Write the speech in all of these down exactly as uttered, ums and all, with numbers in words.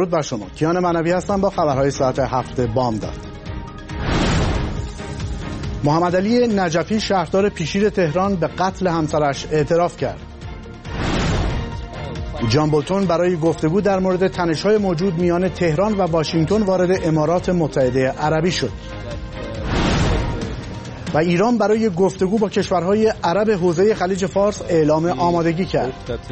درود بر شما. کیان منوی هستم با خبرهای ساعت هفت بامداد. محمد علی نجفی شهردار پیشیر تهران به قتل همسرش اعتراف کرد. جان بولتون برای گفتگو در مورد تنش‌های موجود میان تهران و واشنگتن وارد امارات متحده عربی شد. و ایران برای گفتگو با کشورهای عرب حوزه خلیج فارس اعلام آمادگی کرد.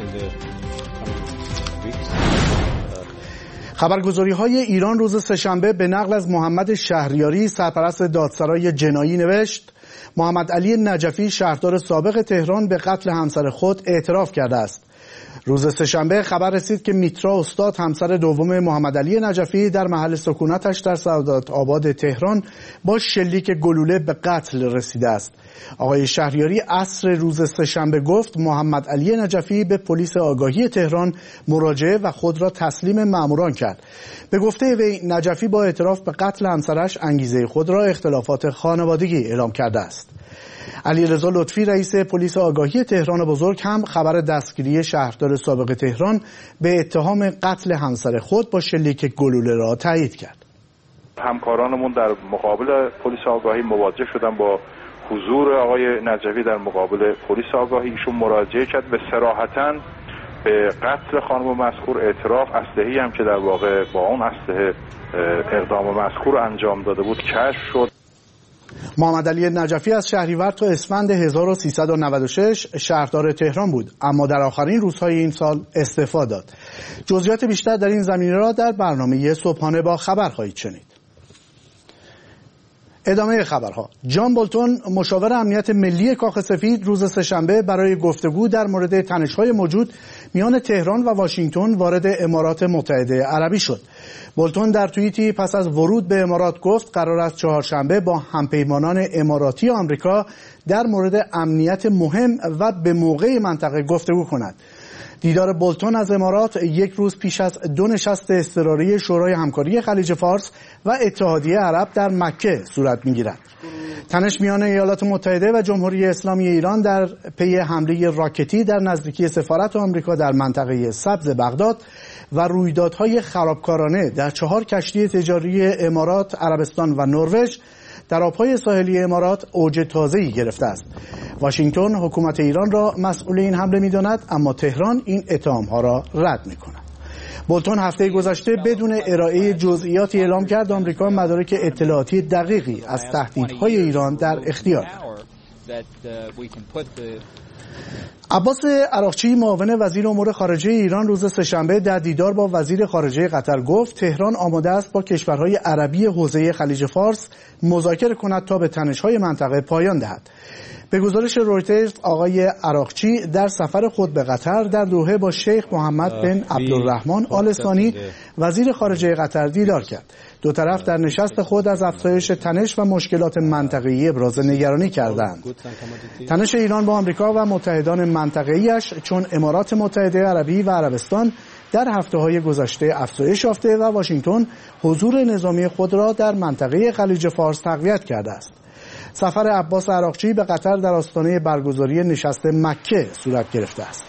خبرگزاری‌های ایران روز سه‌شنبه به نقل از محمد شهریاری سرپرست دادسرای جنایی نوشت محمد علی نجفی شهردار سابق تهران به قتل همسر خود اعتراف کرده است. روز سه‌شنبه خبر رسید که میترا استاد همسر دوم محمد علی نجفی در محل سکونتش در سعادت آباد تهران با شلیک گلوله به قتل رسیده است. آقای شهریاری عصر روز سه‌شنبه گفت محمد علی نجفی به پلیس آگاهی تهران مراجعه و خود را تسلیم ماموران کرد. به گفته وی نجفی با اعتراف به قتل همسرش انگیزه خود را اختلافات خانوادگی اعلام کرده است. علیرضا لطفی رئیس پلیس آگاهی تهران بزرگ هم خبر دستگیری شهردار سابق تهران به اتهام قتل همسر خود با شلیک گلوله را تایید کرد. همکارانمون در مقابل پلیس آگاهی مواجه شدن با حضور آقای نجفی در مقابل پلیس آگاهی. ایشون مراجعه کرد به صراحتاً به قتل خانم مذکور اعتراف، اسلحه‌ای هم که در واقع با اون اسلحه اقدام مذکور انجام داده بود کشف شد. محمد علی نجفی از شهریور تا اسفند هزار و سیصد و نود و شش شهردار تهران بود، اما در آخرین روزهای این سال استعفا داد. جزئیات بیشتر در این زمینه را در برنامه صبحانه با خبر خواهید شنید. ادامه خبرها. جان بولتون مشاور امنیت ملی کاخ سفید روز سه‌شنبه برای گفتگو در مورد تنش‌های موجود میان تهران و واشنگتن وارد امارات متحده عربی شد. بولتون در توییتی پس از ورود به امارات گفت قرار است چهارشنبه با همپیمانان اماراتی آمریکا در مورد امنیت مهم و به موقع منطقه گفتگو کند. دیدار بولتون از امارات یک روز پیش از دو نشست اضطراری شورای همکاری خلیج فارس و اتحادیه عرب در مکه صورت می‌گیرد. تنش میان ایالات متحده و جمهوری اسلامی ایران در پی حمله راکتی در نزدیکی سفارت آمریکا در منطقه سبز بغداد و رویدادهای خرابکارانه در چهار کشتی تجاری امارات، عربستان و نروژ در آبهای ساحلی امارات اوج تازه‌ای گرفته است. واشنگتن حکومت ایران را مسئول این حمله می‌داند، اما تهران این اتهام‌ها را رد می‌کند. بولتون هفته گذشته بدون ارائه جزئیاتی اعلام کرد آمریکا مدارک اطلاعاتی دقیقی از تهدیدهای ایران در اختیار دارد. عباس عراقچی معاون وزیر امور خارجه ایران روز سه‌شنبه در دیدار با وزیر خارجه قطر گفت تهران آماده است با کشورهای عربی حوزه خلیج فارس مذاکره کند تا به تنش‌های منطقه پایان دهد. به گزارش رویترز آقای عراقچی در سفر خود به قطر در دوحه با شیخ محمد بن عبدالرحمن آل ثانی وزیر خارجه قطر دیدار کرد. دو طرف در نشست خود از افزایش تنش و مشکلات منطقه‌ای ابراز نگرانی کردند. تنش ایران با آمریکا و متحدان منطقه‌ایش چون امارات متحده عربی و عربستان در هفته‌های گذشته افزایش یافته و واشنگتن حضور نظامی خود را در منطقه خلیج فارس تقویت کرده است. سفر عباس عراقچی به قطر در آستانه برگزاری نشست مکه صورت گرفته است.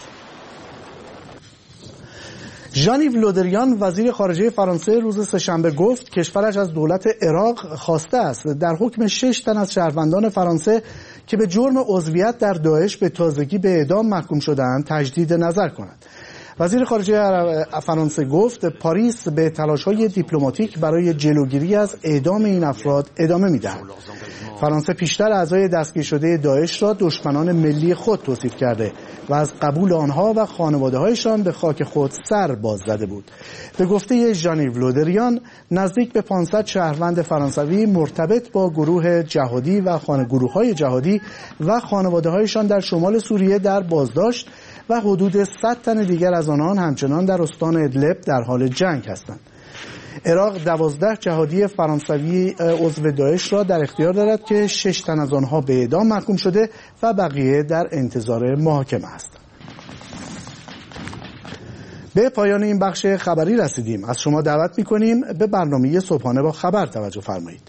ژان-یو لودریان وزیر خارجه فرانسه روز سه‌شنبه گفت کشورش از دولت عراق خواسته است در حکم شش تن از شهروندان فرانسه که به جرم عضویت در داعش به تازگی به اعدام محکوم شدند تجدید نظر کند. وزیر خارجه فرانسه گفت پاریس به تلاش‌های دیپلماتیک برای جلوگیری از اعدام این افراد ادامه می‌دهد. فرانسه پیشتر اعضای دستگیر شده داعش را دشمنان ملی خود توصیف کرده و از قبول آنها و خانواده‌هایشان به خاک خود سر باز زده بود. به گفته ژان-یو لودریان نزدیک به پانصد شهروند فرانسوی مرتبط با گروه جهادی و گروه‌های جهادی و خانواده‌هایشان در شمال سوریه در بازداشت و حدود صد تن دیگر از آنان همچنان در استان ادلب در حال جنگ هستند. عراق دوازده جهادی فرانسوی عضو داعش را در اختیار دارد که شش تن از آنها به اعدام محکوم شده و بقیه در انتظار محاکمه هستند. به پایان این بخش خبری رسیدیم. از شما دعوت می‌کنیم به برنامه صبحانه با خبر توجه فرمایید.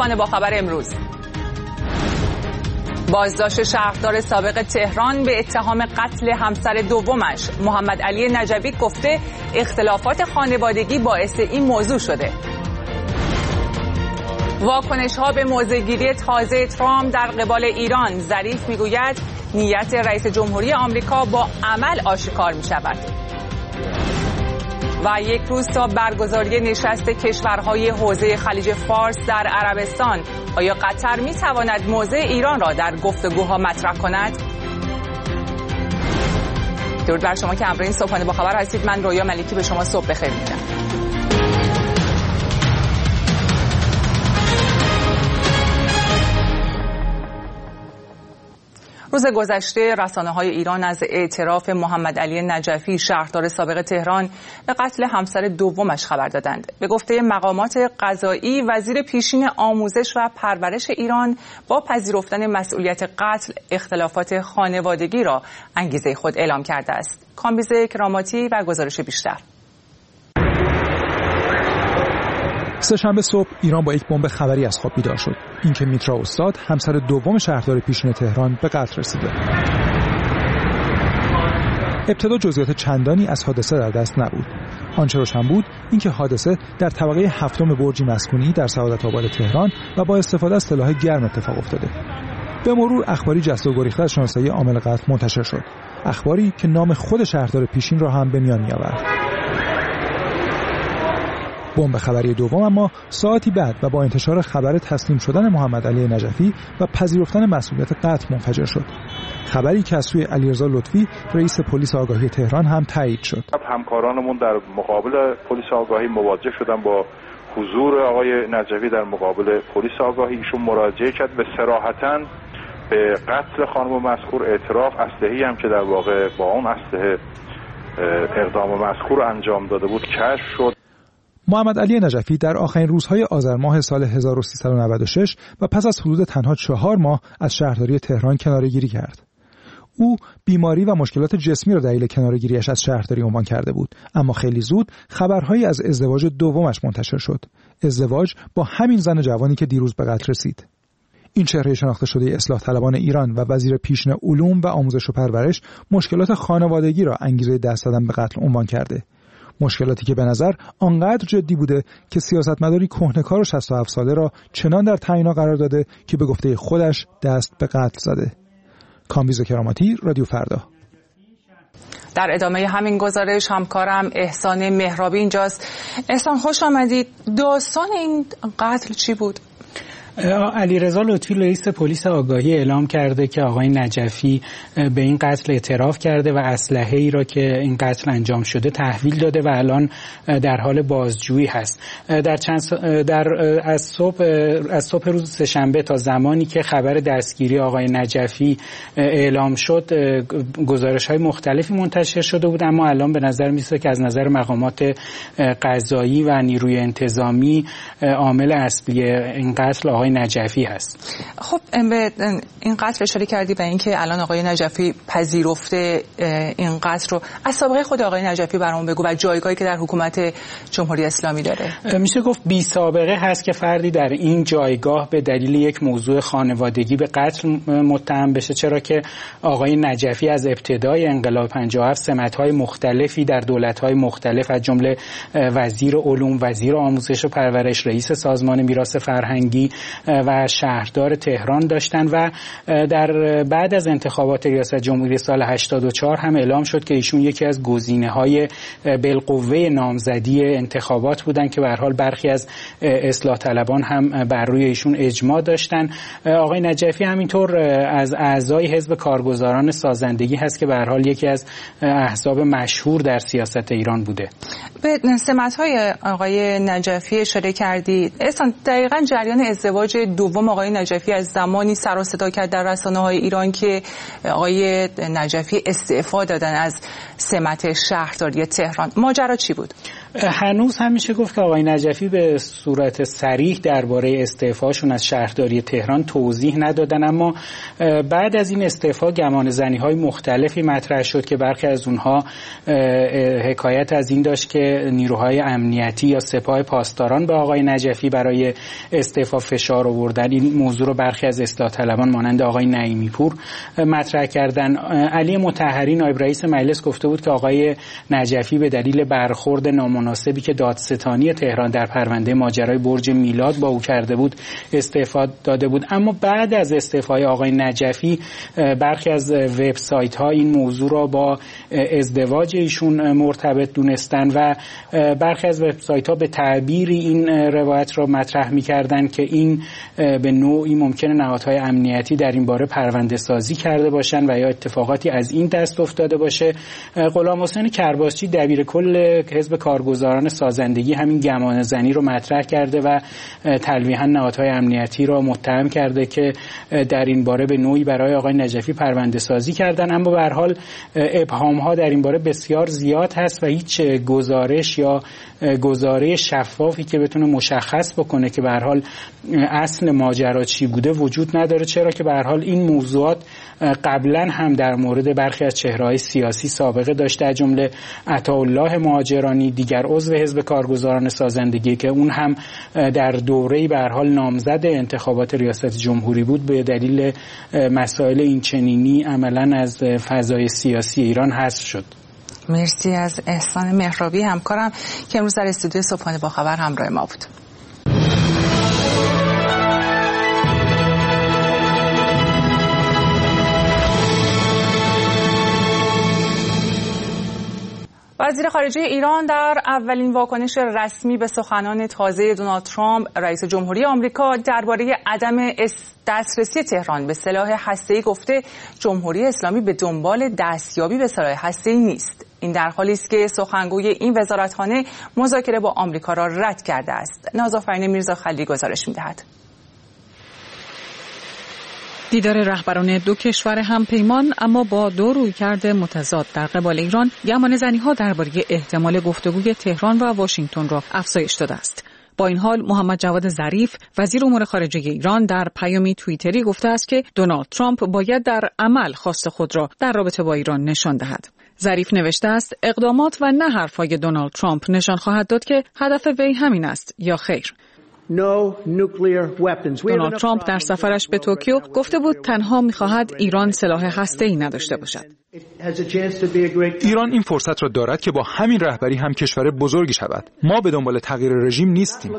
صبحانه با خبر امروز. بازداشت شهردار سابق تهران به اتهام قتل همسر دومش. محمد علی نجوی گفته اختلافات خانوادگی باعث این موضوع شده. واکنش‌ها به موضع‌گیری تازه ترامپ در قبال ایران. ظریف میگوید نیت رئیس جمهوری آمریکا با عمل آشکار می‌شود. و یک روز تا برگزاری نشست کشورهای حوزه خلیج فارس در عربستان، آیا قطر می‌تواند موضع ایران را در گفتگوها مطرح کند؟ درود بر شما که همراه این صبحانه با خبر هستید. من رویا ملیکی به شما صبح بخیر میگم. روز گذشته رسانه‌های ایران از اعتراف محمد علی نجفی شهردار سابق تهران به قتل همسر دومش خبر دادند. به گفته مقامات قضایی، وزیر پیشین آموزش و پرورش ایران با پذیرفتن مسئولیت قتل اختلافات خانوادگی را انگیزه خود اعلام کرده است. کامبیز کراماتی و گزارش بیشتر. سه‌شنبه صبح ایران با یک بمب خبری از خواب بیدار شد. اینکه میترا استاد همسر دوم شهردار پیشین تهران به قتل رسیده. ابتدا جزئیات چندانی از حادثه در دست نبود. آنچه روشن بود اینکه حادثه در طبقه هفتم برجی مسکونی در سعادت آباد تهران و با استفاده از سلاح گرم اتفاق افتاده. به مرور اخباری جست و گریخته از شناسایی عامل قتل منتشر شد. اخباری که نام خود شهردار پیشین را هم به میان می‌آورد. بمب خبری دوم اما ساعتی بعد و با انتشار خبر تسلیم شدن محمد علی نجفی و پذیرفتن مسئولیت قتل منفجر شد. خبری که از سوی علیرضا لطفی رئیس پلیس آگاهی تهران هم تایید شد. همکارانمون در مقابل پلیس آگاهی مواجه شدن با حضور آقای نجفی در مقابل پلیس آگاهی. ایشون مراجعه کرد به صراحتاً به قتل خانم مذکور اعتراف، اسلحه‌ای هم که در واقع با اون اسلحه اقدام مذکور انجام داده بود کشف شد. محمد علی نجفی در آخرین روزهای آذر ماه سال هزار و سیصد و نود و شش و پس از حدود تنها چهار ماه از شهرداری تهران کناره‌گیری کرد. او بیماری و مشکلات جسمی را دلیل کناره‌گیری‌اش از شهرداری عنوان کرده بود، اما خیلی زود خبرهایی از ازدواج دومش منتشر شد. ازدواج با همین زن جوانی که دیروز به قتل رسید. این چهره شناخته شده اصلاح طلبان ایران و وزیر پیشین علوم و آموزش و پرورش مشکلات خانوادگی را انگیزه دست زدن به قتل عنوان کرده. مشکلاتی که به نظر آنقدر جدی بوده که سیاستمداری کهنه‌کار و شصت و هفت ساله را چنان در تعیینا قرار داده که به گفته خودش دست به قتل زده. کامبیز کراماتی، رادیو فردا. در ادامه همین گزارش همکارم احسان مهرابی اینجاست. احسان خوش آمدید. داستان این قتل چی بود؟ علیرضا لطفی رئیس پلیس آگاهی اعلام کرده که آقای نجفی به این قتل اعتراف کرده و اسلحه‌ای را که این قتل انجام شده تحویل داده و الان در حال بازجویی هست. در چند در از صبح از صبح روز سه‌شنبه تا زمانی که خبر دستگیری آقای نجفی اعلام شد گزارش‌های مختلفی منتشر شده بود، اما الان به نظر می‌رسه که از نظر مقامات قضایی و نیروی انتظامی عامل اصلی این قتل آقای نجفی هست. خب به این قتل اشاره کردی و اینکه الان آقای نجفی پذیرفته این قتل رو. از سابقه خود آقای نجفی برامون بگو و جایگاهی که در حکومت جمهوری اسلامی داره. میشه گفت بی سابقه هست که فردی در این جایگاه به دلیل یک موضوع خانوادگی به قتل متهم بشه، چرا که آقای نجفی از ابتدای انقلاب پنجاه و هفت سمت‌های مختلفی در دولت‌های مختلف از جمله وزیر علوم، وزیر آموزش و پرورش، رئیس سازمان میراث فرهنگی و شهردار تهران داشتن و در بعد از انتخابات ریاست جمهوری سال هشتاد و چهار هم اعلام شد که ایشون یکی از گزینه‌های بالقوه نامزدی انتخابات بودن که به هر حال برخی از اصلاح طلبان هم بر روی ایشون اجماع داشتن. آقای نجفی همینطور از اعضای حزب کارگزاران سازندگی هست که به هر حال یکی از احزاب مشهور در سیاست ایران بوده. به سمت‌های آقای نجفی اشاره کردید. اصلا دقیقاً جریان ازدواج دوم آقای نجفی از زمانی سر و صدا کرد در رسانه‌های ایران که آقای نجفی استعفا دادن از سمت شهرداری تهران. ماجرا چی بود؟ هنوز هم میشه گفت که آقای نجفی به صورت صریح درباره استعفاشون از شهرداری تهران توضیح ندادن، اما بعد از این استعفا گمان زنی های مختلفی مطرح شد که برخی از اونها حکایت از این داشت که نیروهای امنیتی یا سپاه پاسداران به آقای نجفی برای استعفا فشار آوردن. این موضوع رو برخی از اصلاح طلبان مانند آقای نعیمی پور مطرح کردن. علی مطهری نایب رئیس مجلس گفته بود که آقای نجفی به دلیل برخورد نامناسبی که دادستانی تهران در پرونده ماجرای برج میلاد با او کرده بود استعفا داده بود. اما بعد از استعفای آقای نجفی برخی از وبسایت ها این موضوع را با ازدواج ایشون مرتبط دونستن و برخی از وبسایت ها به تعبیری این روایت را مطرح می‌کردند که این به نوعی ممکنه نهادهای امنیتی در این باره پرونده سازی کرده باشن و یا اتفاقاتی از این دست افتاده باشه. غلام حسین کرباسچی دبیر کل حزب کارگزاران سازندگی همین گمان زنی رو مطرح کرده و تلویحاً نهادهای امنیتی را متهم کرده که در این باره به نوعی برای آقای نجفی پرونده سازی کردن. اما به هر حال ابهام ها در این باره بسیار زیاد هست و هیچ گزارش یا گزاره شفافی که بتونه مشخص بکنه که به هر حال اصل ماجرا چی بوده وجود نداره، چرا که به هر حال این موضوعات قبلا هم در مورد برخی از چهره‌های سیاسی سابقه داشته، از جمله عطاالله مهاجرانی دیگر عضو حزب کارگزاران سازندگی که اون هم در دوره‌ای به هر حال نامزد انتخابات ریاست جمهوری بود به دلیل مسائل این چنینی عملاً از فضای سیاسی ایران حذف شد. مرسی از احسان مهرابی همکارم که امروز در استودیو صبحانه با خبر همراه ما بود. وزیر خارجه ایران در اولین واکنش رسمی به سخنان تازه دونالد ترامپ رئیس جمهوری آمریکا درباره عدم دسترسی تهران به سلاح هسته‌ای گفته جمهوری اسلامی به دنبال دستیابی به سلاح هسته‌ای نیست. این در حالی است که سخنگوی این وزارتخانه مذاکره با آمریکا را رد کرده است. نازآفرین میرزاخلیلی گزارش می‌دهد. دیدار رهبران دو کشور همپیمان اما با دو رویکرد متضاد در قبال ایران گمانه‌زنی‌ها درباره احتمال گفتگوی تهران و واشنگتن را افزایش داده است. با این حال محمد جواد ظریف وزیر امور خارجه ایران در پیامی توییتری گفته است که دونالد ترامپ باید در عمل خواست خود را در رابطه با ایران نشان دهد. ظریف نوشته است اقدامات و نه حرف‌های دونالد ترامپ نشان خواهد داد که هدف وی همین است یا خیر. دونالد ترامپ در سفرش به توکیو گفته بود تنها می‌خواهد ایران سلاح هسته‌ای نداشته باشد. ایران این فرصت را دارد که با همین رهبری هم کشور بزرگی شود. ما به دنبال تغییر رژیم نیستیم.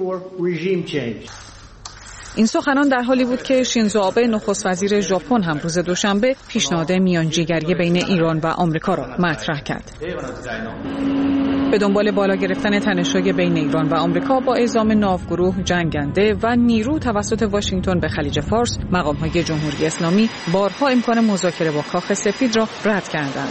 این سخنان در حالی بود که شینزو آبه نخست وزیر ژاپن هم روز دوشنبه پیشنهاد میانجیگری بین ایران و آمریکا را مطرح کرد. به دنبال بالا گرفتن تنش‌های بین ایران و آمریکا با اعزام ناوگروه جنگنده و نیرو توسط واشنگتن به خلیج فارس، مقام‌های جمهوری اسلامی بارها امکان مذاکره با کاخ سفید را رد کردند.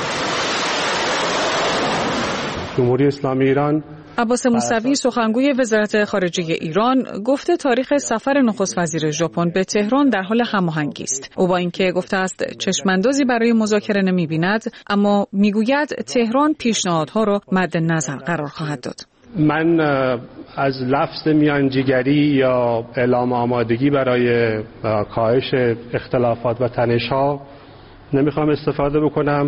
جمهوری اسلامی ایران عباس موسوی سخنگوی وزارت خارجه ایران گفته تاریخ سفر نخست وزیر ژاپن به تهران در حال هماهنگی است. او با اینکه گفته است چشماندازی برای مذاکره نمی‌بیند، اما میگوید تهران پیشنهادها را مد نظر قرار خواهد داد. من از لفظ میانجیگری یا اعلام آمادگی برای کاهش اختلافات و تنش‌ها نمیخوام استفاده بکنم،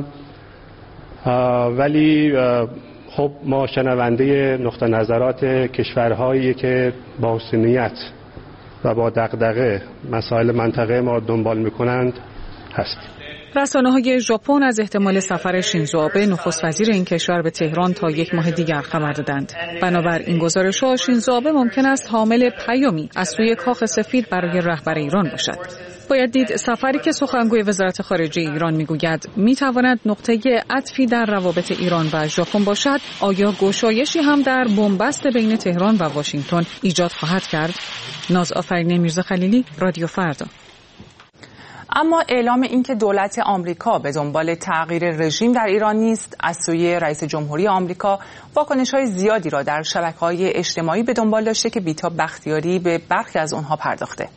ولی خب ما شنونده نقطه نظرات کشورهایی که با حسنیت و با دغدغه مسائل منطقه ما دنبال میکنند هستیم. رسانه‌های ژاپن از احتمال سفر شینزو آبه نخست وزیر این کشور به تهران تا یک ماه دیگر خبر دادند. بنابر این گزارش‌ها شینزو آبه ممکن است حامل پیامی از سوی کاخ سفید برای رهبر ایران باشد. باید دید سفری که سخنگوی وزارت خارجه ایران میگوید میتواند نقطه عطفی در روابط ایران و ژاپن باشد، آیا گشایشی هم در بنبست بین تهران و واشنگتن ایجاد خواهد کرد؟ نازآفرین میرزاخلیلی، رادیو فردا. اما اعلام اینکه دولت آمریکا به دنبال تغییر رژیم در ایران نیست از سوی رئیس جمهوری آمریکا واکنش‌های زیادی را در شبکه‌های اجتماعی به دنبال داشته که بی‌تا بختیاری به برخی از آنها پرداخته.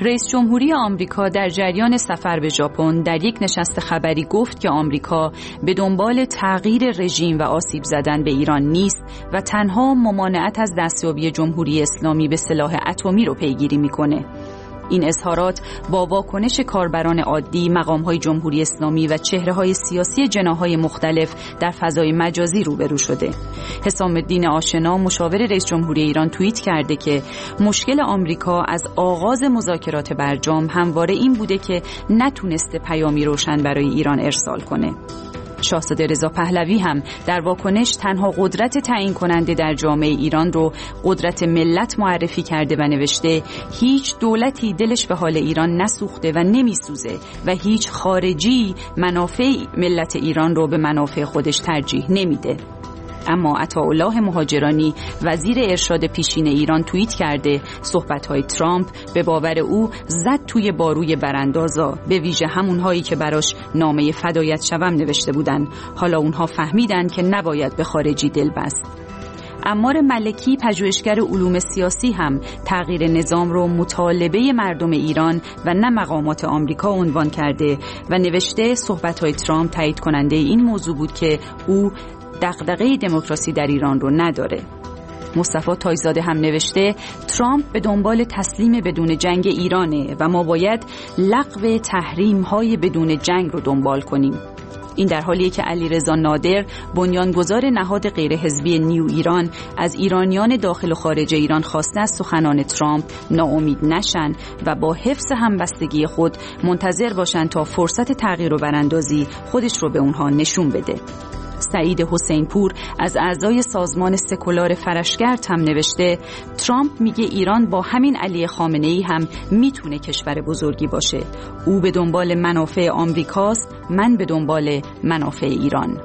رئیس جمهوری آمریکا در جریان سفر به ژاپن در یک نشست خبری گفت که آمریکا به دنبال تغییر رژیم و آسیب زدن به ایران نیست و تنها ممانعت از دستیابی جمهوری اسلامی به سلاح اتمی رو پیگیری میکنه. این اظهارات با واکنش کاربران عادی، مقام‌های جمهوری اسلامی و چهره‌های سیاسی جناح‌های مختلف در فضای مجازی روبرو شده. حسام الدین آشنا، مشاور رئیس جمهوری ایران، توییت کرده که مشکل آمریکا از آغاز مذاکرات برجام همواره این بوده که نتونسته پیامی روشن برای ایران ارسال کنه. شاهزاده رضا پهلوی هم در واکنش تنها قدرت تعیین کننده در جامعه ایران رو قدرت ملت معرفی کرده و نوشته هیچ دولتی دلش به حال ایران نسوخته و نمیسوزه و هیچ خارجی منافع ملت ایران رو به منافع خودش ترجیح نمیده. اما عطاالله مهاجرانی، وزیر ارشاد پیشین ایران، توییت کرده صحبت‌های ترامپ به باور او زد توی باروی براندازا، به ویژه همونهایی که براش نامه فدایت شوم نوشته بودن. حالا اونها فهمیدن که نباید به خارجی دل بست. عمار ملکی، پژوهشگر علوم سیاسی، هم تغییر نظام رو مطالبه مردم ایران و نه مقامات آمریکا عنوان کرده و نوشته صحبت‌های ترامپ تایید کننده این موضوع بود که او دغدغه دموکراسی در ایران رو نداره. مصطفی تایزاده هم نوشته ترامپ به دنبال تسلیم بدون جنگ ایرانه و ما باید لغو تحریم‌های بدون جنگ رو دنبال کنیم. این در حالیه که علیرضا نادر، بنیانگذار نهاد غیرحزبی نیو ایران، از ایرانیان داخل و خارج ایران خواسته از سخنان ترامپ ناامید نشن و با حفظ همبستگی خود منتظر باشن تا فرصت تغییر و براندازی خودش رو به اونها نشون بده. سعید حسین پور از اعضای سازمان سکولار فرشگرد هم نوشته ترامپ میگه ایران با همین علی خامنه‌ای هم میتونه کشور بزرگی باشه. او به دنبال منافع آمریکاست، من به دنبال منافع ایران.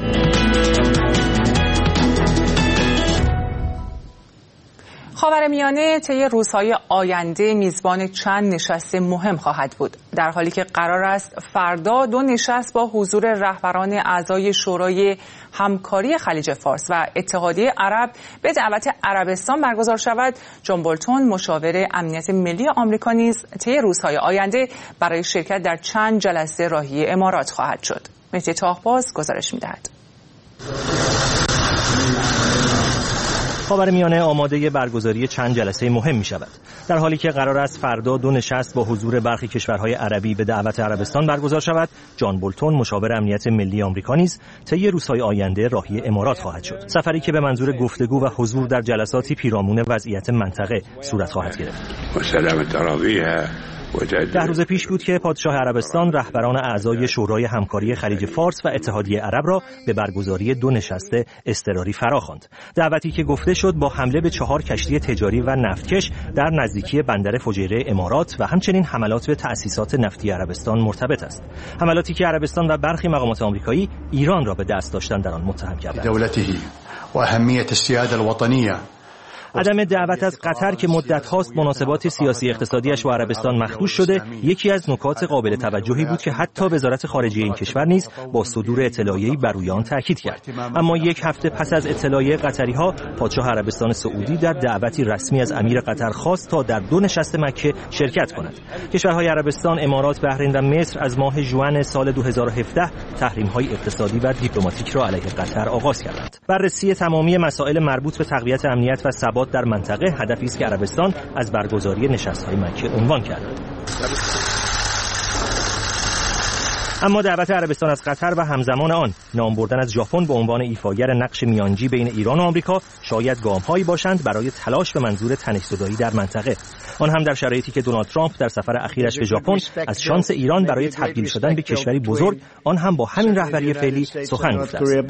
خاورمیانه طی روزهای آینده میزبان چند نشست مهم خواهد بود، در حالی که قرار است فردا دو نشست با حضور رهبران اعضای شورای همکاری خلیج فارس و اتحادیه عرب به دعوت عربستان برگزار شود. جان بولتون، مشاور امنیت ملی آمریکا، نیز طی روزهای آینده برای شرکت در چند جلسه راهی امارات خواهد شد. مهدی طاهباز گزارش می‌دهد. خاورمیانه آماده برگزاری چند جلسه مهم می شود، در حالی که قرار است فردا دو نشست با حضور برخی کشورهای عربی به دعوت عربستان برگزار شود. جان بولتون، مشاور امنیت ملی آمریکا، نیز طی روزهای آینده راهی امارات خواهد شد، سفری که به منظور گفتگو و حضور در جلساتی پیرامون وضعیت منطقه صورت خواهد گرفت. ده روز پیش بود که پادشاه عربستان رهبران اعضای شورای همکاری خلیج فارس و اتحادیه عرب را به برگزاری دو نشست اضطراری فراخواند. دعوتی که گفته شد با حمله به چهار کشتی تجاری و نفتکش در نزدیکی بندر فجیره امارات و همچنین حملات به تأسیسات نفتی عربستان مرتبط است. حملاتی که عربستان و برخی مقامات آمریکایی ایران را به دست داشتن در آن متهم کردند. دولته و اهمیت السیاده الوطنیه. عدم دعوت از قطر که مدت هاست مناسبات سیاسی اقتصادیش با عربستان مخدوش شده، یکی از نکات قابل توجهی بود که حتی وزارت خارجه این کشور نیز با صدور اطلاعیه‌ای بر روی آن تاکید کرد. اما یک هفته پس از اطلاعیه قطری‌ها، پادشاه عربستان سعودی در دعوتی رسمی از امیر قطر خواست تا در دو نشست مکه شرکت کند. کشورهای عربستان، امارات، بحرین و مصر از ماه ژوئن سال دو هزار و هفده تحریم‌های اقتصادی و دیپلماتیک را علیه قطر آغاز کردند. بررسی تمامی مسائل مربوط به تقویت امنیت و ثبات در منطقه هدفی است که عربستان از برگزاری نشست‌های مکه عنوان کرده. اما دعوت عربستان از قطر و همزمان آن نام بردن از ژاپن به عنوان ایفاگر نقش میانجی بین ایران و آمریکا شاید گام‌هایی باشند برای تلاش به منظور تنش‌زدایی در منطقه، آن هم در شرایطی که دونالد ترامپ در سفر اخیرش به ژاپن از شانس ایران برای تبدیل شدن به کشوری بزرگ، آن هم با همین رهبری فعلی، سخن گفته است.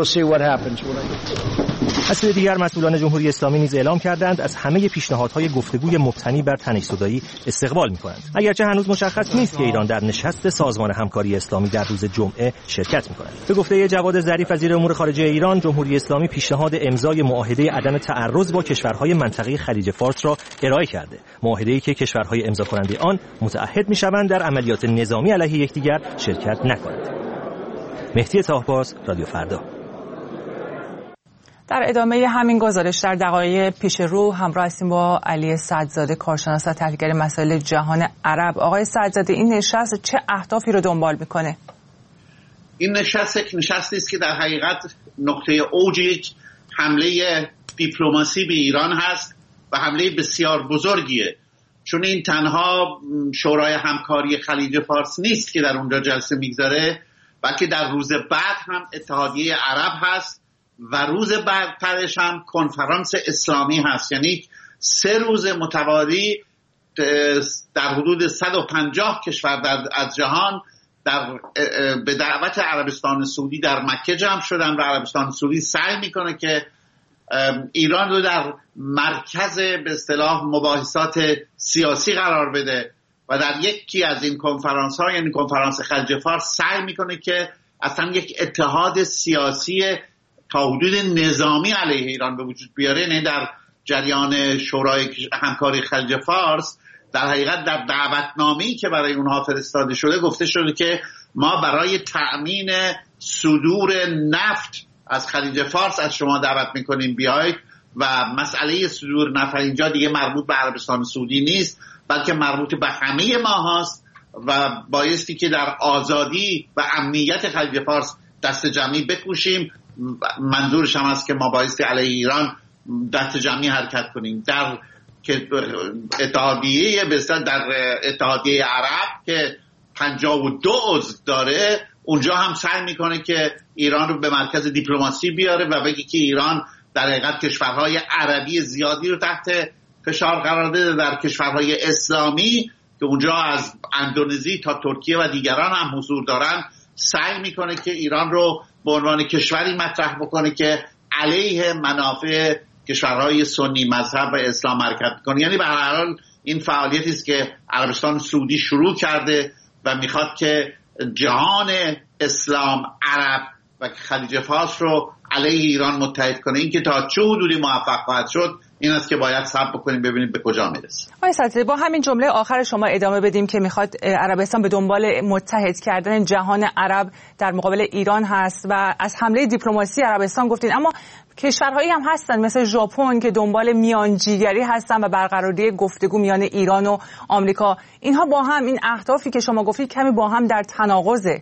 از سوی دیگر مسئولان جمهوری اسلامی نیز اعلام کردند از همه پیشنهادهای گفتگوی مبتنی بر تنش‌زدایی استقبال می‌کنند، اگرچه هنوز مشخص نیست که ایران در نشست سازمان همکاری اسلامی در روز جمعه شرکت می‌کند. به گفته جواد ظریف، وزیر امور خارجه ایران، جمهوری اسلامی پیشنهاد امضای معاهده عدم تعرض با کشورهای منطقه خلیج فارس را ارائه کرده، معاهده‌ای که کشورهای امضا کننده آن متعهد می‌شوند در عملیات نظامی علیه یکدیگر شرکت نکنند. مهدی طاهباز، رادیو فردا. در ادامه همین گزارش در دقایق پیش رو همراه هستیم با علی سعدزاده، کارشناس و تحلیلگر مسائل جهان عرب. آقای سعدزاده، این نشست چه اهدافی رو دنبال میکنه؟ این نشست یک نشستی است که در حقیقت نقطه اوج یک حمله دیپلماسی به ایران هست و حمله بسیار بزرگیه، چون این تنها شورای همکاری خلیج فارس نیست که در اونجا جلسه میگذاره، بلکه در روز بعد هم اتحادیه عرب هست و روز بعدترش هم کنفرانس اسلامی هست. یعنی سه روز متوالی در حدود صد و پنجاه کشور در از جهان در به دعوت عربستان سعودی در مکه جمع شدن و عربستان سعودی سعی میکنه که ایران رو در مرکز به اصطلاح مباحثات سیاسی قرار بده و در یکی از این کنفرانس ها، یعنی کنفرانس خلیج فارس، سعی میکنه که اصلا یک اتحاد سیاسی تا حدود نظامی علیه ایران به وجود بیاره. یعنی در جریان شورای همکاری خلیج فارس در حقیقت در دعوتنامه‌ای که برای اونها فرستاده شده گفته شده که ما برای تأمین صدور نفت از خلیج فارس از شما دعوت میکنیم بیایید و مسئله صدور نفت اینجا دیگه مربوط به عربستان سعودی نیست بلکه مربوط به همه ما هست و بایستی که در آزادی و امنیت خلیج فارس دست جمعی بکوشیم. منظورش هم است که ما بایستی علیه ایران دست جمعی حرکت کنیم. در که اتحادیه بسیار در اتحادیه عرب که پنجاه و دو عضو داره، اونجا هم سعی میکنه که ایران رو به مرکز دیپلماسی بیاره و بگه که ایران در حقیقت کشورهای عربی زیادی رو تحت فشار قرار داده. در کشورهای اسلامی که اونجا از اندونزی تا ترکیه و دیگران هم حضور دارن، سعی میکنه که ایران رو به عنوان کشوری مطرح بکنه که علیه منافع کشورهای سنی مذهب و اسلام حرکت کنه. یعنی به هر حال این فعالیتی است که عربستان سعودی شروع کرده و میخواد که جهان اسلام، عرب و خلیج فارس رو علیه ایران متحد کنه. این که تا چه حدودی موفق خواهد شد این است که باید صبر بکنیم ببینیم به کجا میرسه. آقای سعدزاده، با همین جمله آخر شما ادامه بدیم که میخواد عربستان به دنبال متحد کردن جهان عرب در مقابل ایران هست و از حمله دیپلماسی عربستان گفتین، اما کشورهایی هم هستن مثل ژاپن که دنبال میانجیگری هستن و برقراری گفتگو میان ایران و آمریکا. اینها با هم، این اهدافی که شما گفتید، کمی با هم در تناقضه.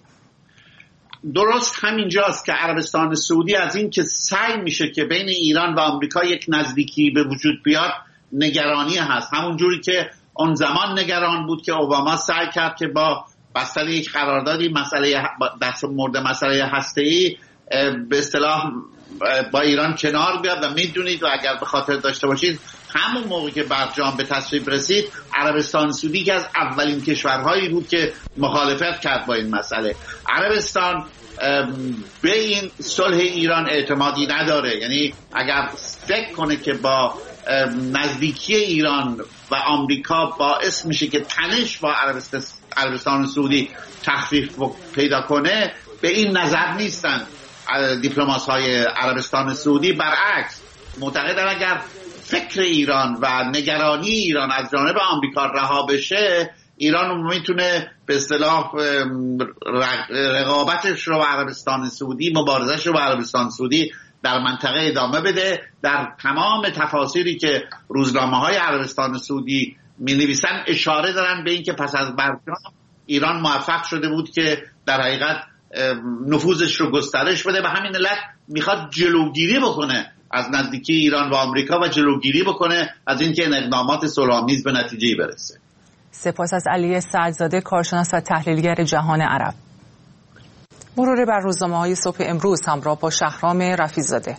درست همینجاست که عربستان سعودی از این که سعی میشه که بین ایران و آمریکا یک نزدیکی به وجود بیاد نگرانی هست. همون جوری که اون زمان نگران بود که اوباما سعی کرد که با بستر یک قراردادی مسئله در مورد مسئله هسته‌ای به اصطلاح با ایران کنار بیاد. و میدونید و اگر به خاطر داشته باشید همون موقع که برجام به تصویب رسید، عربستان سعودی که از اولین کشورهایی بود که مخالفت کرد با این مسئله. عربستان به این صلح ایران اعتمادی نداره. یعنی اگر فکر کنه که با نزدیکی ایران و آمریکا باعث میشه که تنش با عربستان سعودی تخفیف پیدا کنه، به این نظر نیستن دیپلمات های عربستان سعودی. برعکس معتقدن اگر فکر ایران و نگرانی ایران از جانب آمریکا رها بشه، ایران میتونه به اصطلاح رقابتش رو با عربستان سعودی، مبارزش رو با عربستان سعودی در منطقه ادامه بده. در تمام تفاسیری که روزنامه های عربستان سعودی می نویسن اشاره دارن به این که پس از برجام ایران موفق شده بود که در حقیقت نفوذش رو گسترش بده و همین علت میخواد جلوگیری بکنه از نزدیکی ایران و آمریکا و جلوگیری بکنه از اینکه این اقدامات صلح‌آمیز به نتیجه برسه. سپاس از علی سعدزاده، کارشناس و تحلیلگر جهان عرب. مرور بر روزنامه‌های صبح امروز همراه با شهرام رفیع‌زاده.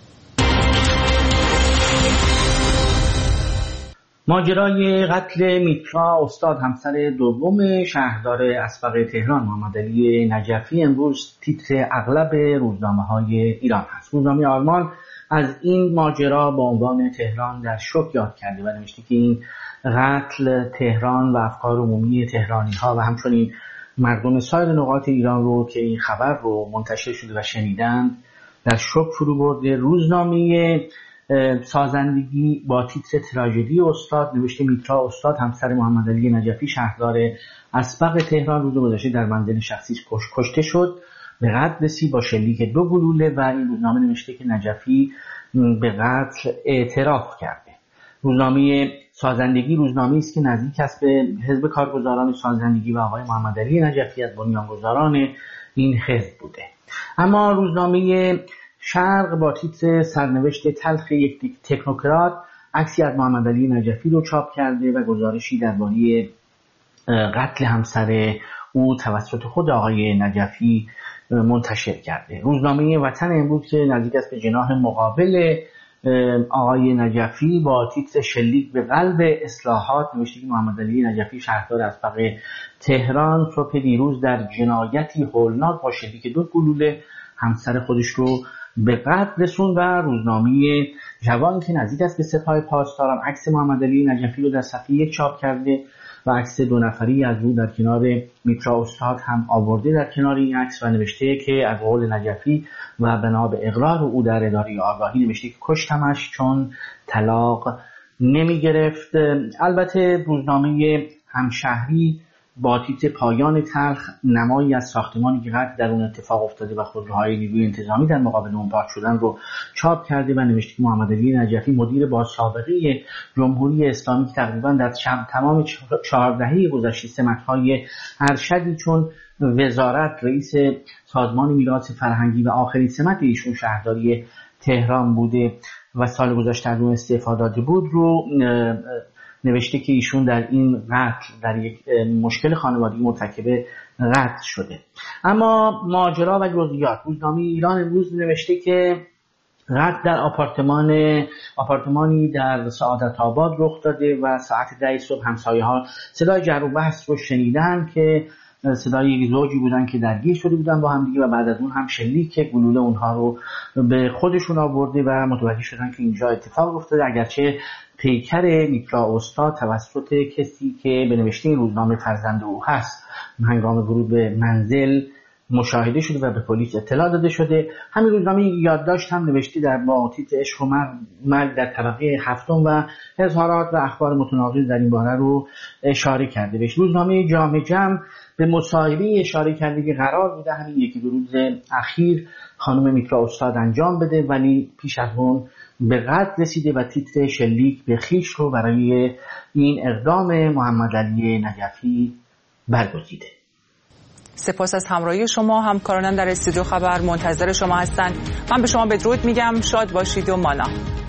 ماجرای قتل میترا استاد همسر دوم شهردار اسبق تهران محمد علی نجفی امروز تیتر اغلب روزنامه‌های ایران هست. روزنامه آلمان از این ماجرا با عنوان تهران در شوک یاد کرده و نوشته که این قتل تهران و افکار عمومی تهرانی‌ها و همچنین مردم سایر نقاط ایران رو که این خبر رو منتشر شده و شنیدند در شوک فرو برده. روزنامه سازندگی با تیتر تراژدی استاد نوشته میترا استاد همسر محمد علی نجفی شهردار اسبق تهران روز گذشته در منزل شخصیش کشته شد. به قتل رسید با شلیک دو گلوله و این روزنامه نوشته که نجفی به قتل اعتراف کرده. روزنامه سازندگی روزنامه‌ای است که نزدیک است به حزب کارگزاران سازندگی و آقای محمد علی نجفی از بنیانگذاران این حزب بوده. اما روزنامه شرق با تیتر سرنوشت تلخ یک تکنوکرات عکسی از محمد علی نجفی رو چاپ کرده و گزارشی درباره قتل همسر او توسط خود آقای نجفی منتشر کرده. روزنامه وطن امروز که نزدیک است به جناح مقابل آقای نجفی با تیتر شلیک به قلب اصلاحات نوشته که محمد علی نجفی شهردار اسبق تهران صبح دیروز در جنایتی هولناک با شلیک دو گلوله همسر خودش رو به قتل رسوند. و روزنامه جوان که نزدیک است به سپاه پاسداران عکس محمد علی نجفی رو در صفحه یک چاپ کرده و عکس دو نفری از او در کنار میترا استاد هم آورده در کنار این عکس و نوشته که از قول نجفی و بنا به اقرار او در اداره آگاهی نوشته که کشتمش چون طلاق نمی گرفت. البته روزنامه همشهری با تیتر پایان تلخ نمایی از ساختمانی که قتل در اون اتفاق افتاده و خودروهای نیروی انتظامی در مقابل اون پارک شدن رو چاپ کرده و نوشته که محمد علی نجفی مدیر با سابقه جمهوری اسلامی که تقریبا در تمام چهار دهه گذشته سمت‌های ارشدی چون وزارت، رئیس سازمان میراث فرهنگی و آخرین سمت ایشون شهرداری تهران بوده و سال گذشته از اون استعفا داده بود رو نوشته که ایشون در این قتل در یک مشکل خانوادگی مرتکب قتل شده. اما ماجرا و جزئیات روزنامه ایران امروز نوشته که قتل در آپارتمان آپارتمانی در سعادت آباد رخ داده و ساعت ده صبح همسایه‌ها صدای جر و بحث رو شنیدن که صدای یک زوجی بودن که درگیر شده بودن با هم دیگه و بعد از اون هم شلیک گلوله اونها رو به خودشون آورده و متوجه شدن که اینجا اتفاق افتاده. اگرچه پیکر میترا استاد توسط کسی که به نوشته این روزنامه فرزند او هست هنگام ورود به منزل مشاهده شده و به پلیس اطلاع داده شده. همین روزنامه یادداشت هم نوشته در با تیتر عشق و مرگ در طبقه هفتم و اظهارات و اخبار متناقض در این باره رو اشاره کرده. بهش روزنامه جامع جمع به مصاحبه اشاره کرده که قرار بوده همین یکی دو روز اخیر خانم میترا استاد انجام بده ولی پیش از اون به قتل رسیده و تیتر شلیک به خویش رو برای این اقدام محمد علی نجفی برگزیده. سپاس از همراهی شما. همکارانم در استودیو خبر منتظر شما هستند. من به شما بدرود میگم. شاد باشید و مانا.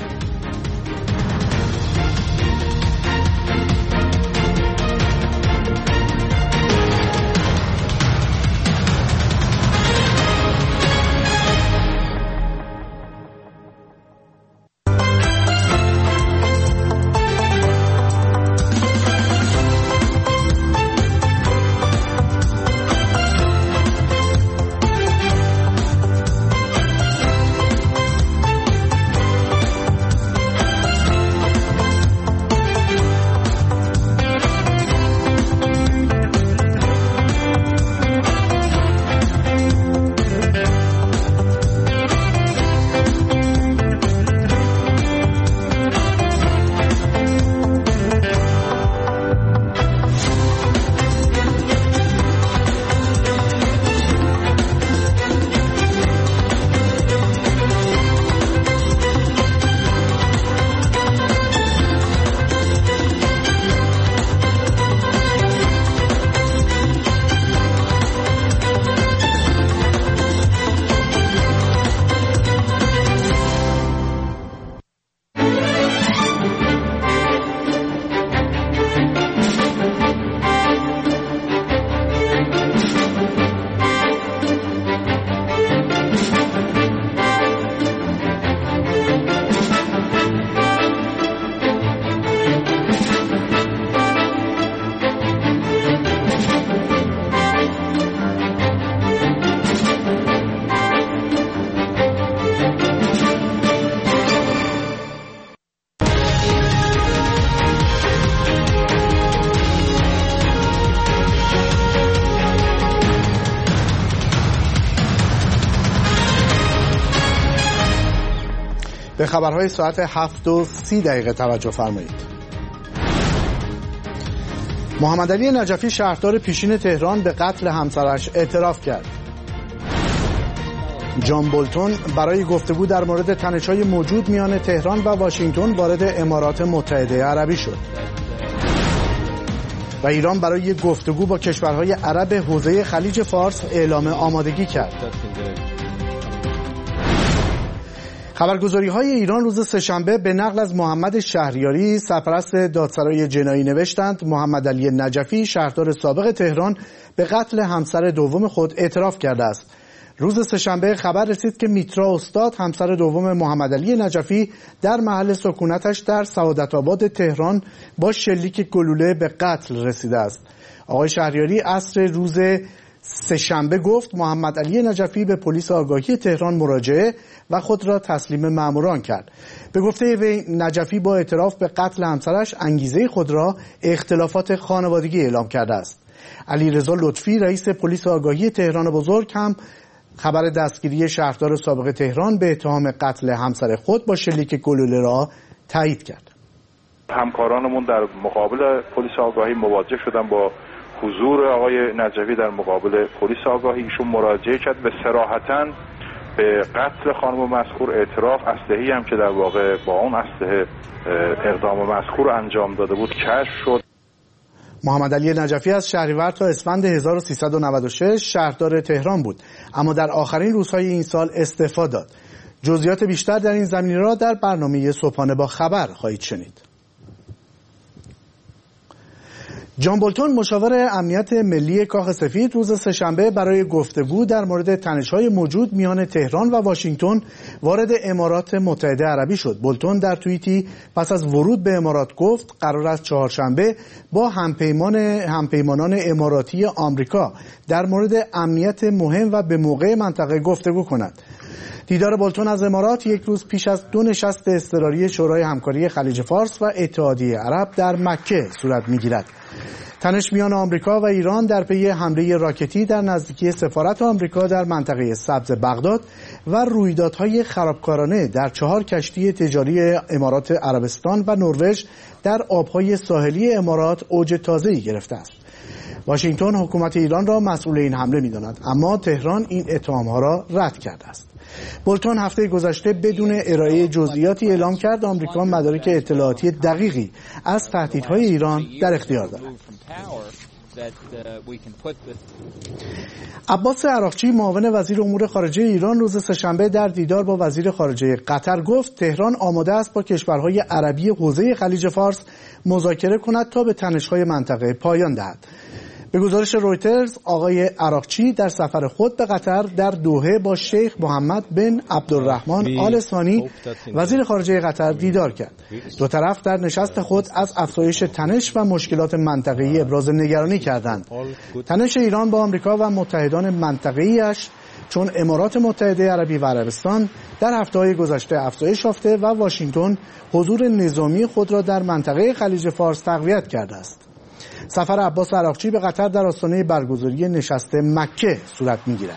به خبرهای ساعت هفت و سی دقیقه توجه فرمایید. محمد علی نجفی شهردار پیشین تهران به قتل همسرش اعتراف کرد. جان بولتون برای گفتگو در مورد تنش‌های موجود میان تهران و واشنگتن وارد امارات متحده عربی شد. و ایران برای گفتگو با کشورهای عرب حوزه خلیج فارس اعلام آمادگی کرد. خبرگزاری‌های ایران روز سه‌شنبه به نقل از محمد شهریاری سرپرست دادسرای جنایی نوشتند محمد علی نجفی شهردار سابق تهران به قتل همسر دوم خود اعتراف کرده است. روز سه‌شنبه خبر رسید که میترا استاد همسر دوم محمد علی نجفی در محل سکونتش در سعادت آباد تهران با شلیک گلوله به قتل رسیده است. آقای شهریاری عصر روز سه‌شنبه گفت محمد علی نجفی به پلیس آگاهی تهران مراجعه و خود را تسلیم ماموران کرد. به گفته وی نجفی با اعتراف به قتل همسرش انگیزه خود را اختلافات خانوادگی اعلام کرده است. علیرضا لطفی رئیس پلیس آگاهی تهران بزرگ هم خبر دستگیری شهردار سابق تهران به اتهام قتل همسر خود با شلیک گلوله را تایید کرد. همکارانمون در مقابل پلیس آگاهی مواجه شدن با حضور آقای نجفی در مقابل پلیس آگاهی. ایشون مراجعه کرد و صراحتاً به قتل خانم مذکور اعتراف، اسلحه‌ای هم که در واقع با اون اسلحه اقدام مذکور انجام داده بود کشف شد. محمد علی نجفی از شهریور تا اسفند هزار و سیصد و نود و شش شهردار تهران بود، اما در آخرین روزهای این سال استعفا داد. جزئیات بیشتر در این زمینه را در برنامه صبحانه با خبر خواهید شنید. جان بولتون مشاور امنیت ملی کاخ سفید روز سه‌شنبه برای گفتگو در مورد تنش‌های موجود میان تهران و واشنگتن وارد امارات متحده عربی شد. بولتون در توییتی پس از ورود به امارات گفت قرار است چهارشنبه با همپیمان همپیمانان اماراتی آمریکا در مورد امنیت مهم و به موقع منطقه گفتگو کند. دیدار بولتون از امارات یک روز پیش از دو نشست اضطراری شورای همکاری خلیج فارس و اتحادیه عرب در مکه صورت می‌گیرد. تنش میان آمریکا و ایران در پی حمله راکتی در نزدیکی سفارت آمریکا در منطقه سبز بغداد و رویدادهای خرابکارانه در چهار کشتی تجاری امارات عربستان و نروژ در آبهای ساحلی امارات اوج تازه‌ای گرفته است. واشنگتن حکومت ایران را مسئول این حمله می‌داند، اما تهران این اتهام‌ها را رد کرده است. بولتون هفته گذشته بدون ارائه جزئیاتی اعلام کرد آمریکا مدارک اطلاعاتی دقیقی از تهدیدهای ایران در اختیار دارد. عباس عراقچی معاون وزیر امور خارجه ایران روز سه‌شنبه در دیدار با وزیر خارجه قطر گفت تهران آماده است با کشورهای عربی حوزه خلیج فارس مذاکره کند تا به تنش‌های منطقه پایان دهد. به گزارش رویترز آقای عراقچی در سفر خود به قطر در دوحه با شیخ محمد بن عبدالرحمن آل ثانی وزیر خارجه قطر دیدار کرد. دو طرف در نشست خود از افزایش تنش و مشکلات منطقه‌ای ابراز نگرانی کردند. تنش ایران با آمریکا و متحدان منطقه‌ایش چون امارات متحده عربی و عربستان در هفته‌های گذشته افزایش یافته و واشنگتن حضور نظامی خود را در منطقه خلیج فارس تقویت کرده است. سفر عباس عراقچی به قطر در آستانه برگزاری نشست مکه صورت می‌گیرد.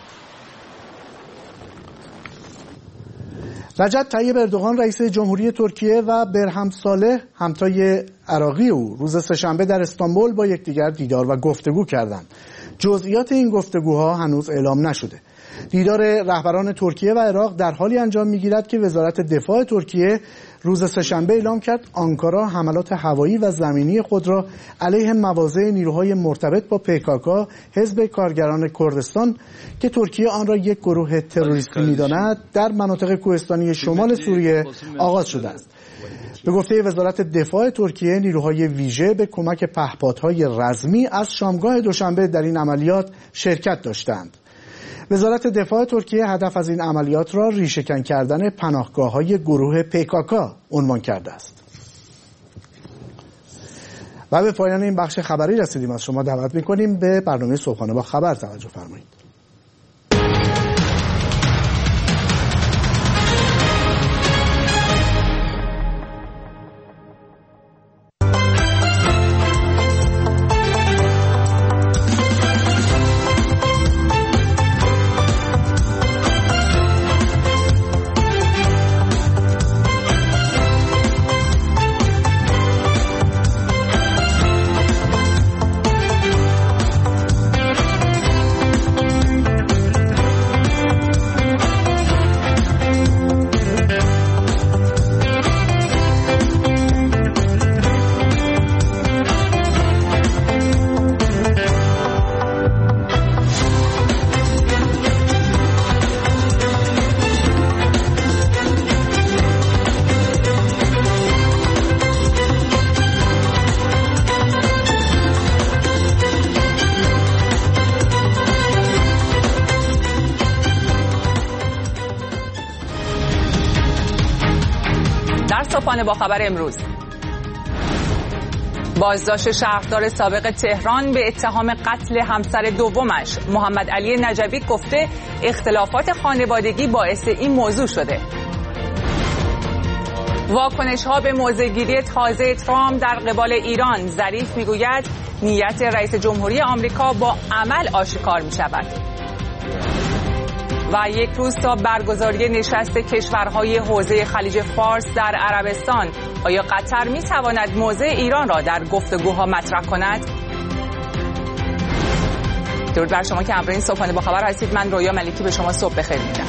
رجب طیب اردوغان رئیس جمهوری ترکیه و برهم صالح همتای عراقی او روز سه‌شنبه در استانبول با یکدیگر دیدار و گفتگو کردند. جزئیات این گفتگوها هنوز اعلام نشده. دیدار رهبران ترکیه و عراق در حالی انجام می‌گیرد که وزارت دفاع ترکیه روز سه‌شنبه اعلام کرد آنکارا حملات هوایی و زمینی خود را علیه مواضع نیروهای مرتبط با پیکاکا حزب کارگران کردستان که ترکیه آن را یک گروه تروریستی می‌داند در مناطق کوهستانی شمال سوریه آغاز شده است. به گفته وزارت دفاع ترکیه نیروهای ویژه به کمک پهپادهای رزمی از شامگاه دوشنبه در این عملیات شرکت داشتند. وزارت دفاع ترکیه هدف از این عملیات را ریشه‌کن کردن پناهگاه‌های گروه پیکاکا عنوان کرده است. و به پایان این بخش خبری رسیدیم. از شما دعوت می‌کنیم به برنامه صبحانه با خبر توجه فرمایید. صبحانه با خبر امروز. بازداشت شهردار سابق تهران به اتهام قتل همسر دومش. محمد علی نجفی گفته اختلافات خانوادگی باعث این موضوع شده. واکنش‌ها به موضع‌گیری تازه ترامپ در قبال ایران. ظریف میگوید نیت رئیس جمهوری آمریکا با عمل آشکار می‌شود. و یک روز تا برگزاری نشست کشورهای حوزه خلیج فارس در عربستان، آیا قطر می‌تواند موضع ایران را در گفتگوها مطرح کند؟ درود بر شما که همراه این صبحانه با خبر هستید. من رویا ملکی به شما صبح بخیر میگم.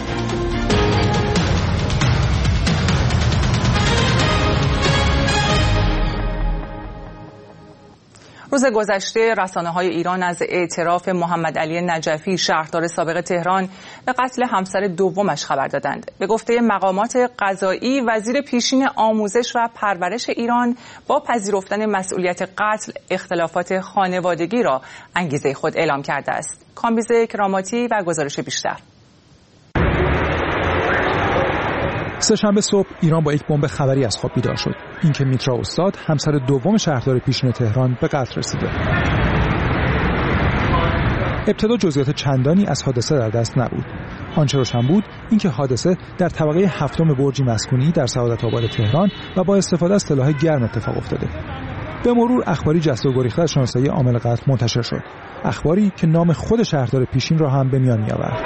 روز گذشته رسانه‌های ایران از اعتراف محمد علی نجفی شهردار سابق تهران به قتل همسر دومش خبر دادند. به گفته مقامات قضایی، وزیر پیشین آموزش و پرورش ایران با پذیرفتن مسئولیت قتل اختلافات خانوادگی را انگیزه خود اعلام کرده است. کامبیز کراماتی و گزارش بیشتر. سه‌شنبه صبح ایران با یک بمب خبری از خواب بیدار شد. اینکه میترا استاد، همسر دوم شهردار پیشین تهران، به قتل رسیده. ابتدا جزئیات چندانی از حادثه در دست نبود. آنچه روشن بود اینکه حادثه در طبقه هفتم برجی مسکونی در سعادت آباد تهران و با استفاده از سلاح گرم اتفاق افتاده. به مرور اخباری جسته و گریخته از شناسایی عامل قتل منتشر شد. اخباری که نام خود شهردار پیشین را هم به میان می‌آورد.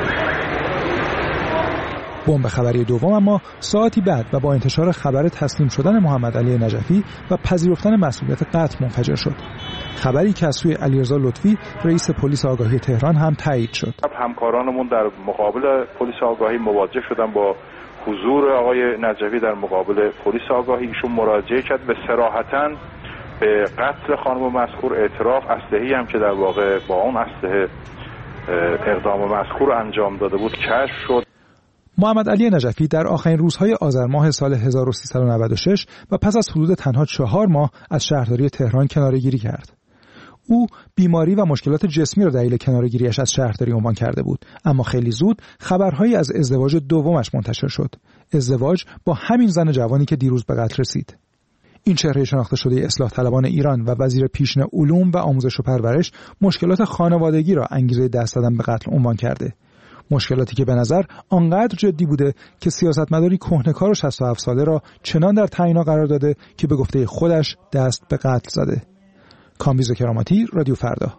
بمب خبری دوم اما ساعتی بعد و با انتشار خبر تسلیم شدن محمد علی نجفی و پذیرفتن مسئولیت قتل منفجر شد. خبری که از سوی علیرضا لطفی رئیس پلیس آگاهی تهران هم تایید شد. همکارانمون در مقابل پلیس آگاهی مواجه شدن با حضور آقای نجفی در مقابل پلیس آگاهی. ایشون مراجعه کرد به صراحتاً به قتل خانم مذکور اعتراف، اسلحه‌ای هم که در واقع با اون اسلحه اقدام مذکور انجام داده بود کشف شد. محمد علی نجفی در آخرین روزهای آذر ماه سال هزار و سیصد و نود و شش و پس از حدود تنها چهار ماه از شهرداری تهران کناره‌گیری کرد. او بیماری و مشکلات جسمی را دلیل کناره‌گیری‌اش از شهرداری عنوان کرده بود، اما خیلی زود خبرهایی از ازدواج دومش منتشر شد. ازدواج با همین زن جوانی که دیروز به قتل رسید. این چهره شناخته شده اصلاح طلبان ایران و وزیر پیشین علوم و آموزش و پرورش مشکلات خانوادگی را انگیزه دست دادن به قتل عنوان کرده. مشکلاتی که به نظر آنقدر جدی بوده که سیاستمداری کهنه‌کار و شصت و هفت ساله را چنان در تعیینا قرار داده که به گفته خودش دست به قتل زده. کامبیز کراماتی، رادیو فردا.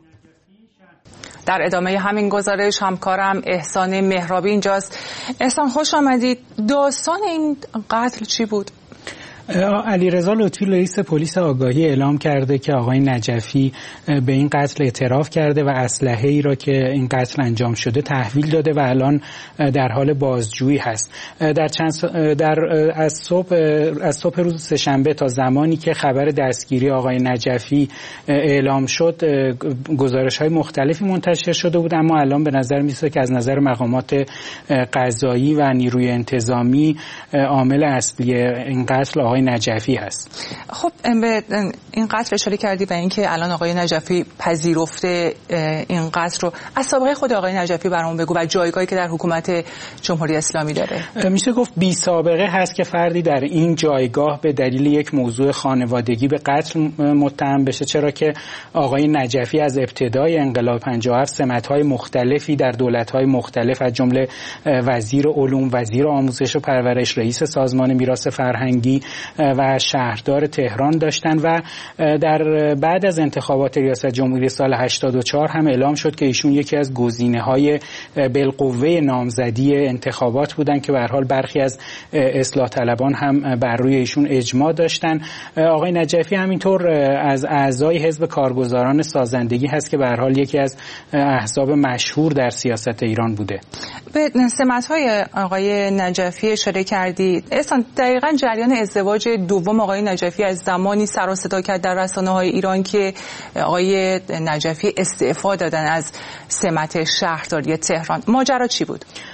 در ادامه همین گزارش همکارم احسان مهرابی اینجاست. احسان خوش آمدید. داستان این قتل چی بود؟ علیرضا لطفی رئیس پلیس آگاهی اعلام کرده که آقای نجفی به این قتل اعتراف کرده و اسلحه‌ای را که این قتل انجام شده تحویل داده و الان در حال بازجویی هست. در چند در از صبح از صبح روز سه‌شنبه تا زمانی که خبر دستگیری آقای نجفی اعلام شد گزارش‌های مختلفی منتشر شده بود، اما الان به نظر می‌رسه که از نظر مقامات قضایی و نیروی انتظامی عامل اصلی این قتل آقای نجفی هست. خب به این قتل اشاره کردی و اینکه الان آقای نجفی پذیرفته این قتل رو، از سابقه خود آقای نجفی برامون بگو و جایگاهی که در حکومت جمهوری اسلامی داره. میشه گفت بی سابقه هست که فردی در این جایگاه به دلیل یک موضوع خانوادگی به قتل متهم بشه، چرا که آقای نجفی از ابتدای انقلاب پنجاه و هفت سمت‌های مختلفی در دولت‌های مختلف از جمله وزیر علوم، وزیر آموزش و پرورش، رئیس سازمان میراث فرهنگی و شهردار تهران داشتن و در بعد از انتخابات ریاست جمهوری سال هشتاد و چهار هم اعلام شد که ایشون یکی از گزینه‌های بالقوه نامزدی انتخابات بودن که به هر حال برخی از اصلاح طلبان هم بر روی ایشون اجماع داشتن. آقای نجفی همینطور از اعضای حزب کارگزاران سازندگی هست که به هر حال یکی از احزاب مشهور در سیاست ایران بوده. به سمت‌های آقای نجفی اشاره کردید. اصلا دقیقاً جریان ازدواج دوم آقای نجفی از زمانی سر و صدا کرد در رسانه‌های ایران که آقای نجفی استعفا دادن از سمت شهرداری تهران. ماجرا چی بود؟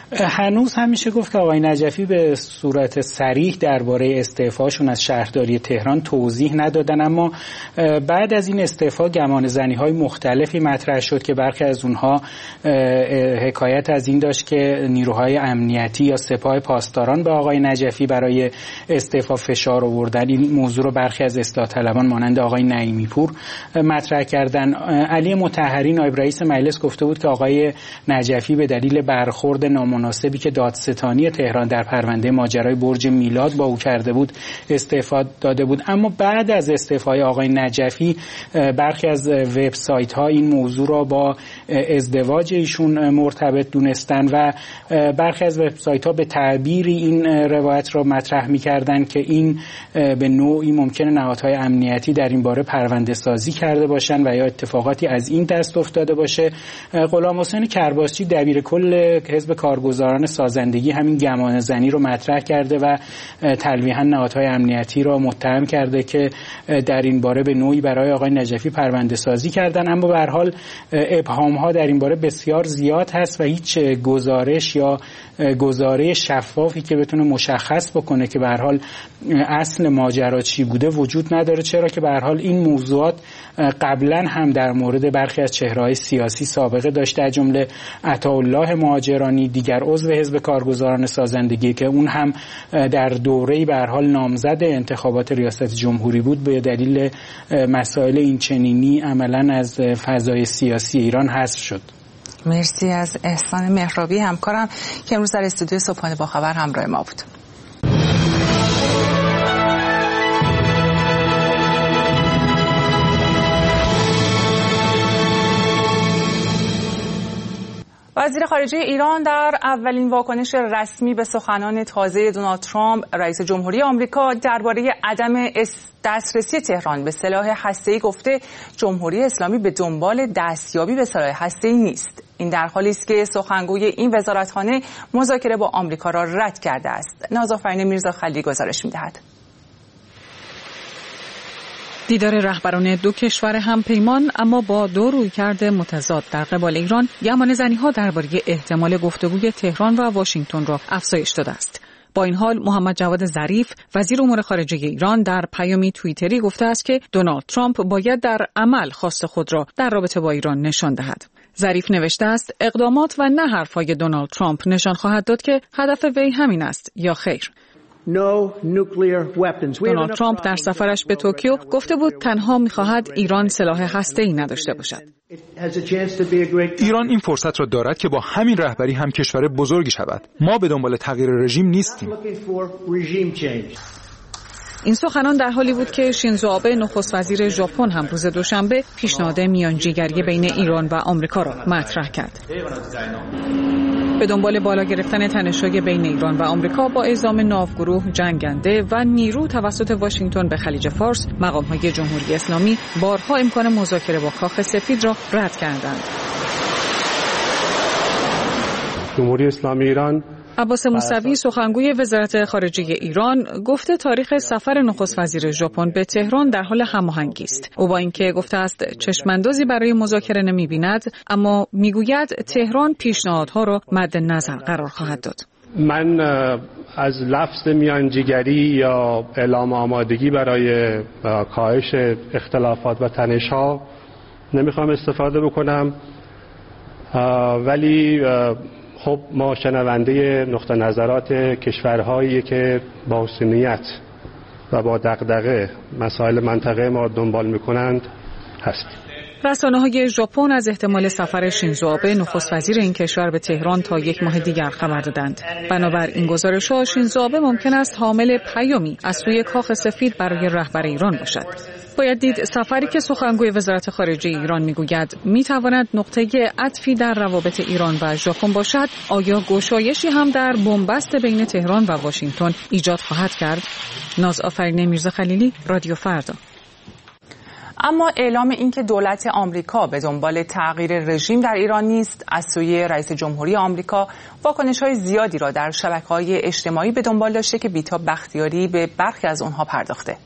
هنوز هم میشه گفت که آقای نجفی به صورت صریح درباره استعفاشون از شهرداری تهران توضیح ندادن، اما بعد از این استعفا گمان زنی های مختلفی مطرح شد که برخی از اونها حکایت از این داشت که نیروهای امنیتی یا سپاه پاسداران به آقای نجفی برای استعفا فشار آوردن. این موضوع رو برخی از اصلاح طلبان مانند آقای نعیمی پور مطرح کردن. علی مطهری نایب رئیس مجلس گفته بود که آقای نجفی به دلیل برخورد نامناسبی که دادستانی تهران در پرونده ماجرای برج میلاد با او کرده بود استعفا داده بود. اما بعد از استعفای آقای نجفی برخی از وبسایت ها این موضوع را با ازدواج ایشون مرتبط دونستن و برخی از وبسایت ها به تعبیری این روایت را مطرح می‌کردند که این به نوعی ممکنه نهادهای امنیتی در این باره پرونده سازی کرده باشند و یا اتفاقاتی از این دست افتاده باشه. غلام حسین کرباسچی دبیر کل حزب کارگزاران سازندگی همین گمان زنی رو مطرح کرده و تلویحاً نهادهای امنیتی را متهم کرده که در این باره به نوعی برای آقای نجفی پرونده سازی کردن. اما به هر حال ابهام ها در این باره بسیار زیاد هست و هیچ گزارش یا گزاره شفافی که بتونه مشخص بکنه که به هر حال اصل ماجرا چی بوده وجود نداره، چرا که به هر حال این موضوعات قبلا هم در مورد برخی از چهره‌های سیاسی سابقه داشته، از جمله عطاالله مهاجرانی دیگر عضو حزب کارگزاران سازندگی که اون هم در دوره‌ای به هر حال نامزد انتخابات ریاست جمهوری بود به دلیل مسائل این چنینی عملاً از فضای سیاسی ایران حذف شد. مرسی از احسان مهرابی همکارم که امروز در استودیو صبحانه با خبر همراه ما بود. وزیر خارجه ایران در اولین واکنش رسمی به سخنان تازه دونالد ترامپ رئیس جمهوری آمریکا درباره عدم دسترسی تهران به سلاح هسته‌ای گفته جمهوری اسلامی به دنبال دستیابی به سلاح هسته‌ای نیست. این در حالی است که سخنگوی این وزارتخانه مذاکره با آمریکا را رد کرده است. نازآفرین میرزا خلیلی گزارش می‌دهد. دیدار رهبران دو کشور همپیمان اما با دو رویکرد متضاد در قبال ایران، گمانه‌زنی‌ها درباره احتمال گفتگوی تهران و واشنگتن را افزایش داده است. با این حال محمد جواد ظریف وزیر امور خارجه ایران در پیامی توییتری گفته است که دونالد ترامپ باید در عمل خواست خود را در رابطه با ایران نشان دهد. ظریف نوشته است اقدامات و نه حرف‌های دونالد ترامپ نشان خواهد داد که هدف وی همین است یا خیر. دونالد ترامپ در سفرش به توکیو گفته بود تنها می‌خواهد ایران سلاح هسته‌ای نداشته باشد. ایران این فرصت را دارد که با همین رهبری هم کشور بزرگی شود. ما به دنبال تغییر رژیم نیستیم. این سخنان در حالی بود که شینزو آبه نخست وزیر ژاپن هم روز دوشنبه پیشنهاد میانجیگری بین ایران و آمریکا را مطرح کرد. به دنبال بالا گرفتن تنش‌های بین ایران و آمریکا با اعزام ناوگروه جنگنده و نیرو توسط واشنگتن به خلیج فارس، مقام‌های جمهوری اسلامی بارها امکان مذاکره با کاخ سفید را رد کردند. جمهوری اسلامی ایران عباس موسوی سخنگوی وزارت خارجه ایران گفته تاریخ سفر نخست وزیر ژاپن به تهران در حال هماهنگی است. او با اینکه گفته است چشماندازی برای مذاکره نمی‌بیند، اما میگوید تهران پیشنهادها را مد نظر قرار خواهد داد. من از لفظ میانجیگری یا اعلام آمادگی برای کاهش اختلافات و تنش‌ها نمیخوام استفاده بکنم، ولی خب ما شنونده نقطه نظرات کشورهایی که با حسنیت و با دغدغه مسائل منطقه ما دنبال میکنند هستیم. رسانه‌های ژاپن از احتمال سفر شینزو آبه نخست وزیر این کشور به تهران تا یک ماه دیگر خبر دادند. بنابر این گزارش‌ها شینزو آبه ممکن است حامل پیامی از سوی کاخ سفید برای رهبر ایران باشد. باید دید سفری که سخنگوی وزارت خارجه ایران میگوید میتواند نقطه عطفی در روابط ایران و ژاپن باشد، آیا گشایشی هم در بنبست بین تهران و واشنگتن ایجاد خواهد کرد؟ نازآفرین میرزا خلیلی، رادیو فردا. اما اعلام اینکه دولت آمریکا به دنبال تغییر رژیم در ایران نیست از سوی رئیس جمهوری آمریکا واکنش‌های زیادی را در شبکه‌های اجتماعی به دنبال داشته که بی‌تا بختیاری به برخی از آنها پرداخته.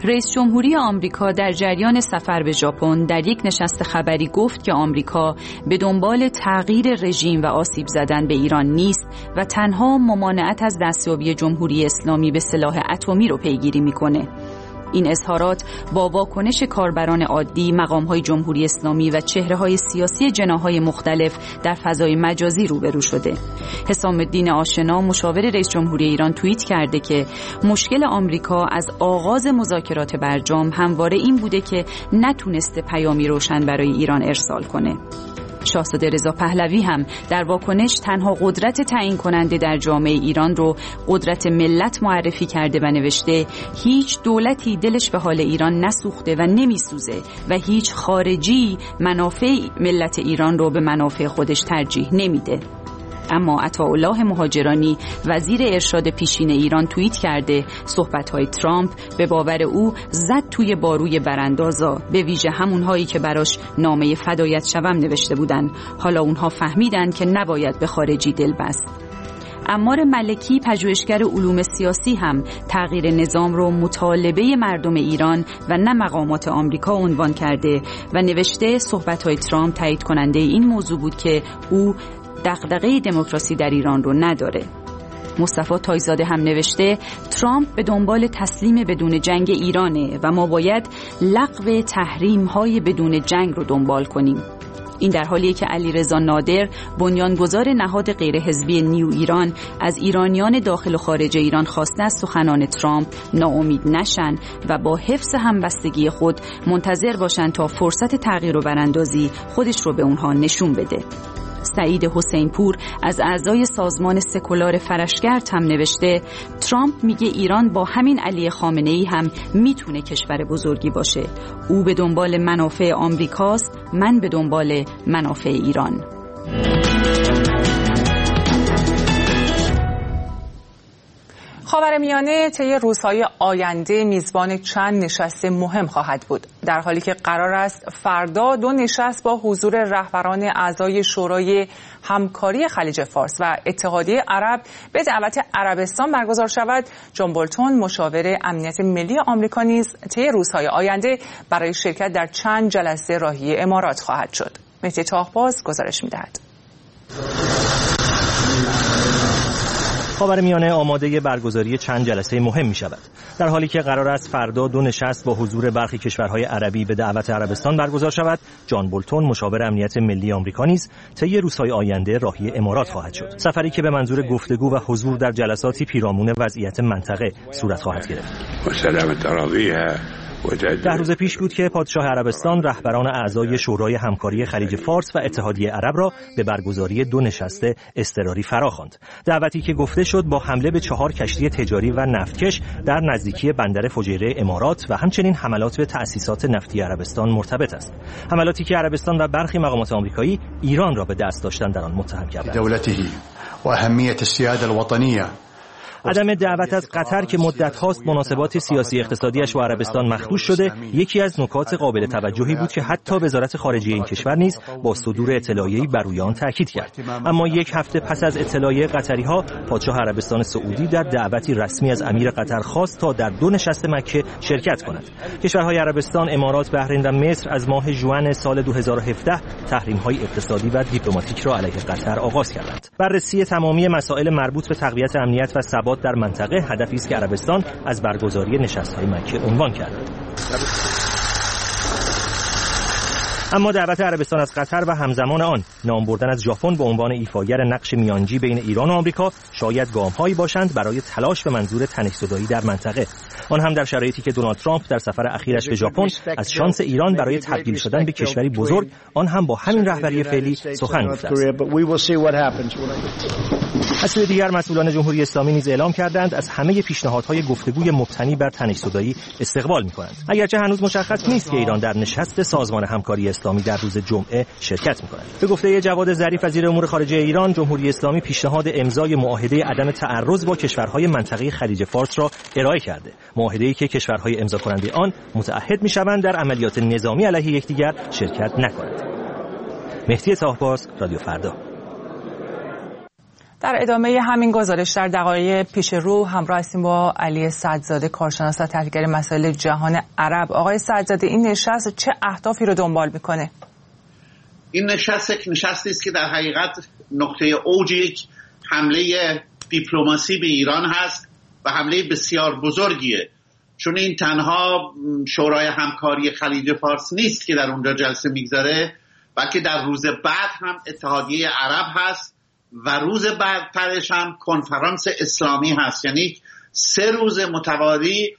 رئیس جمهوری آمریکا در جریان سفر به ژاپن در یک نشست خبری گفت که آمریکا به دنبال تغییر رژیم و آسیب زدن به ایران نیست و تنها ممانعت از دستیابی جمهوری اسلامی به سلاح اتمی رو پیگیری میکنه. این اظهارات با واکنش کاربران عادی، مقام‌های جمهوری اسلامی و چهره‌های سیاسی جناح‌های مختلف در فضای مجازی روبرو شده. حسام الدین آشنا، مشاور رئیس جمهوری ایران، توییت کرده که مشکل آمریکا از آغاز مذاکرات برجام همواره این بوده که نتونسته پیامی روشن برای ایران ارسال کنه. شاهزاده رضا پهلوی هم در واکنش تنها قدرت تعیین کننده در جامعه ایران رو قدرت ملت معرفی کرده و نوشته هیچ دولتی دلش به حال ایران نسوخته و نمیسوزه و هیچ خارجی منافع ملت ایران رو به منافع خودش ترجیح نمیده. اما عطاالله مهاجرانی، وزیر ارشاد پیشین ایران، توییت کرده صحبت‌های ترامپ به باور او زد توی باروی براندازا، به ویژه همونهایی که براش نامه فدایت شوم نوشته بودن. حالا اونها فهمیدن که نباید به خارجی دل بست. عمار ملکی، پژوهشگر علوم سیاسی، هم تغییر نظام رو مطالبه مردم ایران و نه مقامات آمریکا عنوان کرده و نوشته صحبت‌های ترامپ تایید کننده این موضوع بود که او دغدغه دموکراسی در ایران رو نداره. مصطفی تایزاده هم نوشته ترامپ به دنبال تسلیم بدون جنگ ایرانه و ما باید لغو تحریم‌های بدون جنگ رو دنبال کنیم. این در حالیه که علیرضا نادر، بنیانگذار نهاد غیرحزبی نیو ایران، از ایرانیان داخل و خارج ایران خواسته از سخنان ترامپ ناامید نشن و با حفظ همبستگی خود منتظر باشن تا فرصت تغییر و براندازی خودش رو به اونها نشون بده. سعید حسین پور از اعضای سازمان سکولار فرشگرد هم نوشته ترامپ میگه ایران با همین علی خامنه‌ای هم میتونه کشور بزرگی باشه. او به دنبال منافع آمریکاست، من به دنبال منافع ایران. خاورمیانه طی روزهای آینده میزبان چند نشست مهم خواهد بود، در حالی که قرار است فردا دو نشست با حضور رهبران اعضای شورای همکاری خلیج فارس و اتحادیه عرب به دعوت عربستان برگزار شود. جان بولتون، مشاور امنیت ملی آمریکا، نیز طی روزهای آینده برای شرکت در چند جلسه راهی امارات خواهد شد. مهدی طاهباز گزارش می‌دهد. خاورمیانه آماده برگزاری چند جلسه مهم می شود، در حالی که قرار است فردا دو نشست با حضور برخی کشورهای عربی به دعوت عربستان برگزار شود. جان بولتون، مشاور امنیت ملی آمریکا، نیز طی روزهای آینده راهی امارات خواهد شد، سفری که به منظور گفتگو و حضور در جلساتی پیرامون وضعیت منطقه صورت خواهد گرفت. ده روز پیش بود که پادشاه عربستان رهبران اعضای شورای همکاری خلیج فارس و اتحادیه عرب را به برگزاری دو نشست اضطراری فراخواند. دعوتی که گفته شد با حمله به چهار کشتی تجاری و نفتکش در نزدیکی بندر فجیره امارات و همچنین حملات به تأسیسات نفتی عربستان مرتبط است. حملاتی که عربستان و برخی مقامات آمریکایی ایران را به دست داشتن در آن متهم کردند. دولته و اهمیت السیاده الوطنیه. عدم دعوت از قطر که مدت هاست مناسبات سیاسی اقتصادیش با عربستان مخدوش شده یکی از نکات قابل توجهی بود که حتی وزارت خارجه این کشور نیز با صدور اطلاعیه‌ای بر روی آن تاکید کرد. اما یک هفته پس از اطلاعیه قطری‌ها، پادشاه عربستان سعودی در دعوتی رسمی از امیر قطر خواست تا در دو نشست مکه شرکت کند. کشورهای عربستان، امارات، بحرین و مصر از ماه ژوئن سال دو هزار و هفده تحریم‌های اقتصادی و دیپلماتیک را علیه قطر آغاز کردند. بررسی تمامی مسائل مربوط به تقویت امنیت و ثبات در منطقه هدفی است که عربستان از برگزاری نشست‌های مکه عنوان کرد. اما دعوت عربستان از قطر و همزمان آن نام بردن از ژاپن به عنوان ایفاگر نقش میانجی بین ایران و آمریکا شاید گام‌هایی باشند برای تلاش به منظور تنش‌زدایی در منطقه، آن هم در شرایطی که دونالد ترامپ در سفر اخیرش به ژاپن از شانس ایران برای تبدیل شدن به کشوری بزرگ، آن هم با همین رهبری فعلی، سخن گفته است. از سوی دیگر مسئولان جمهوری اسلامی نیز اعلام کردند از همه پیشنهادهای گفتگوی مبتنی بر تنش‌زدایی استقبال می‌کنند، اگرچه هنوز مشخص نیست که ایران در نشست سازمان همکاری اسلامی در روز جمعه شرکت می‌کند. به گفته جواد ظریف، وزیر امور خارجه ایران، جمهوری اسلامی پیشنهاد امضای معاهده عدم تعرض با کشورهای منطقه خلیج فارس را ارائه کرده، معاهده‌ای که کشورهای امضا کننده آن متعهد می‌شوند در عملیات نظامی علیه یکدیگر شرکت نکنند. مهدی طاهباز، رادیو فردا. در ادامه همین گزارش در دقایق پیش رو همراه هستیم با علی سعدزاده، کارشناس و تحلیلگر مسائل جهان عرب. آقای سعدزاده، این نشست چه اهدافی رو دنبال میکنه؟ این نشست یک نشستی است که در حقیقت نقطه اوج یک حمله دیپلماسی به ایران هست و حمله بسیار بزرگیه، چون این تنها شورای همکاری خلیج فارس نیست که در اونجا جلسه میگذاره، بلکه در روز بعد هم اتحادیه عرب هست و روز بعدترش هم کنفرانس اسلامی هست. یعنی سه روز متوالی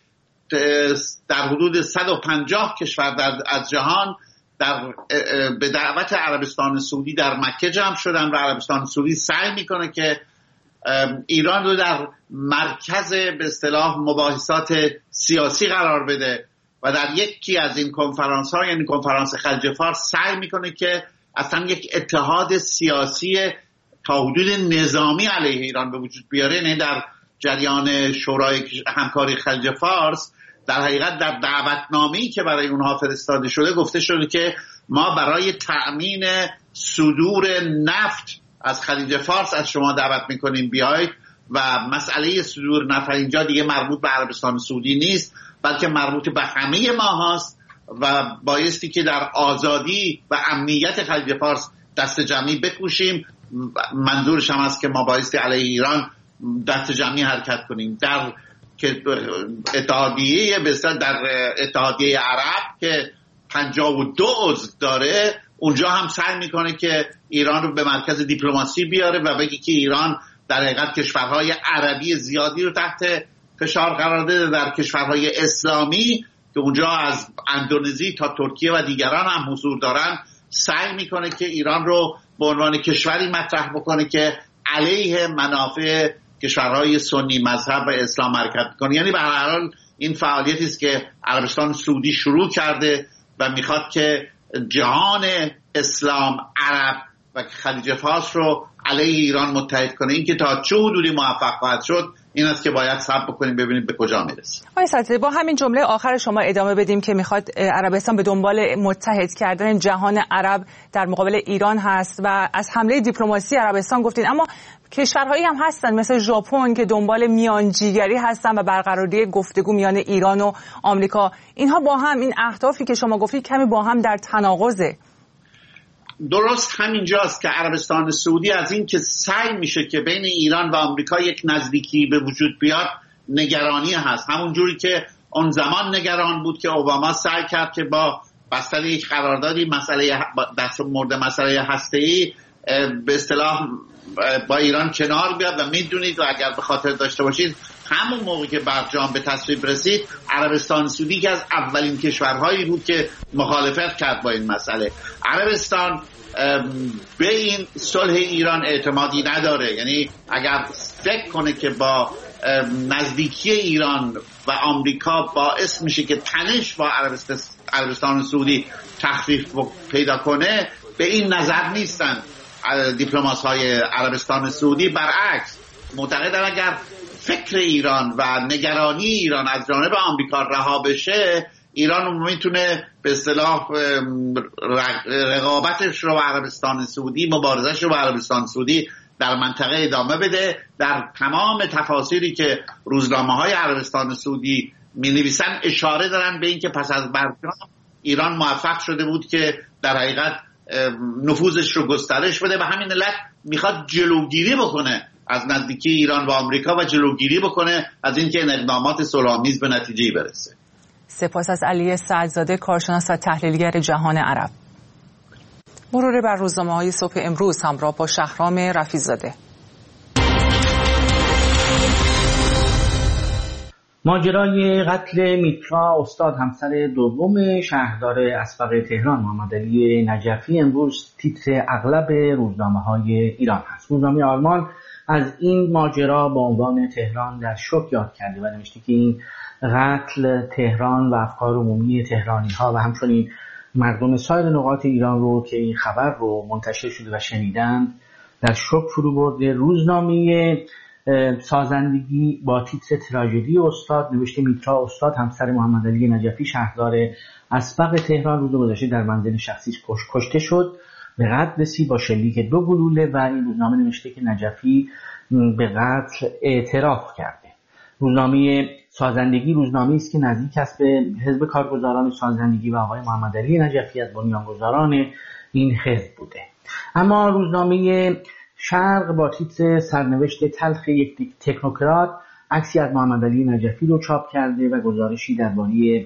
در حدود صد و پنجاه کشور در از جهان در به دعوت عربستان سعودی در مکه جمع شدن و عربستان سعودی سعی میکنه که ایران رو در مرکز به اصطلاح مباحثات سیاسی قرار بده و در یکی از این کنفرانس ها، یعنی کنفرانس خلیج فارس، سعی میکنه که اصلا یک اتحاد سیاسی تا حدود نظامی علیه ایران به وجود بیاره. یعنی در جریان شورای همکاری خلیج فارس در حقیقت در دعوتنامه‌ای که برای اونها فرستاده شده گفته شده که ما برای تأمین صدور نفت از خلیج فارس از شما دعوت میکنیم بیایید و مسئله صدور نفت اینجا دیگه مربوط به عربستان سعودی نیست بلکه مربوط به همه ما هست و بایستی که در آزادی و امنیت خلیج فارس دست جمعی بکوشیم. منظورش هم است که ما بایستی علیه ایران دست جمعی حرکت کنیم. در که اتحادیه بسیار در اتحادیه عرب که پنجاه و دو عضو داره، اونجا هم سعی میکنه که ایران رو به مرکز دیپلماسی بیاره و بگه که ایران در حقیقت کشورهای عربی زیادی رو تحت فشار قرار داده. در کشورهای اسلامی که اونجا از اندونزی تا ترکیه و دیگران هم حضور دارن، سعی میکنه که ایران رو به عنوان کشوری مطرح بکنه که علیه منافع کشورهای سنی مذهب و اسلام حرکت کنه. یعنی به هر حال این فعالیتی است که عربستان سعودی شروع کرده و میخواد که جهان اسلام، عرب و خلیج فارس رو علیه ایران متحد کنه. این که تا چه حدودی موفق خواهد شد این است که باید صبر بکنیم ببینیم به کجا میرسه. آقای سعدزاده، با همین جمله آخر شما ادامه بدیم که میخواد عربستان به دنبال متحد کردن جهان عرب در مقابل ایران هست و از حمله دیپلماسی عربستان گفتین، اما کشورهایی هم هستن مثل ژاپن که دنبال میانجیگری هستن و برقراری گفتگو میان ایران و آمریکا. اینها با هم، این اهدافی که شما گفتید، کمی با هم در تناقضه. درست همینجاست که عربستان سعودی از این که سعی میشه که بین ایران و آمریکا یک نزدیکی به وجود بیاد نگرانی هست. همون جوری که اون زمان نگران بود که اوباما سعی کرد که با بستر یک قراردادی مسئله در مورد مسئله هسته‌ای به اصطلاح با ایران کنار بیاد. و میدونید و اگر به خاطر داشته باشید همون موقع که برجام به تصویب رسید، عربستان سعودی که از اولین کشورهایی بود که مخالفت کرد با این مسئله. عربستان به این صلح ایران اعتمادی نداره. یعنی اگر فکر کنه که با نزدیکی ایران و آمریکا باعث میشه که تنش با عربستان سعودی تخفیف پیدا کنه، به این نظر نیستن دیپلمات های عربستان سعودی. برعکس معتقدن اگر فکر ایران و نگرانی ایران از جانب آمریکا رها بشه، ایران میتونه به اصطلاح رقابتش رو با عربستان سعودی، مبارزش رو با عربستان سعودی در منطقه ادامه بده. در تمام تفاسیری که روزنامه های عربستان سعودی می نویسن اشاره دارن به این که پس از برجام ایران موفق شده بود که در حقیقت نفوذش رو گسترش بده و همین علت میخواد جلوگیری بکنه از نزدیکی ایران و آمریکا و جلوگیری بکنه از اینکه این اقدامات صلح‌آمیز به نتیجه برسه. سپاس از علی سعدزاده، کارشناس و تحلیلگر جهان عرب. مرور بر روزنامه‌های صبح امروز همراه با شهرام رفیع‌زاده. ماجرای قتل میترا استاد همسر دوم شهردار اسبق تهران محمد علی نجفی امروز تیتر اغلب روزنامه‌های ایران هست. روزنامه آلمان از این ماجرا با عنوان تهران در شوک یاد کرده و نوشته که این قتل تهران و افکار عمومی تهرانی‌ها و همچنین مردم سایر نقاط ایران رو که این خبر رو منتشر شده و شنیدن در شوک فرو برده. روزنامه سازندگی با تیتر تراژدی استاد نوشته میترا استاد همسر محمد علی نجفی شهردار اسبق تهران روز گذشته در منزل شخصیش کشته شد به قتل رسید با شلیک دو گلوله و این روزنامه نوشته که نجفی به قتل اعتراف کرده. روزنامه سازندگی روزنامه‌ای است که نزدیک است به حزب کارگزاران سازندگی و آقای محمد علی نجفی از بنیانگذاران این حزب بوده. اما روزنامه شرق با تیتر سرنوشت تلخ یک تکنوکرات عکسی از محمد علی نجفی رو چاپ کرده و گزارشی درباره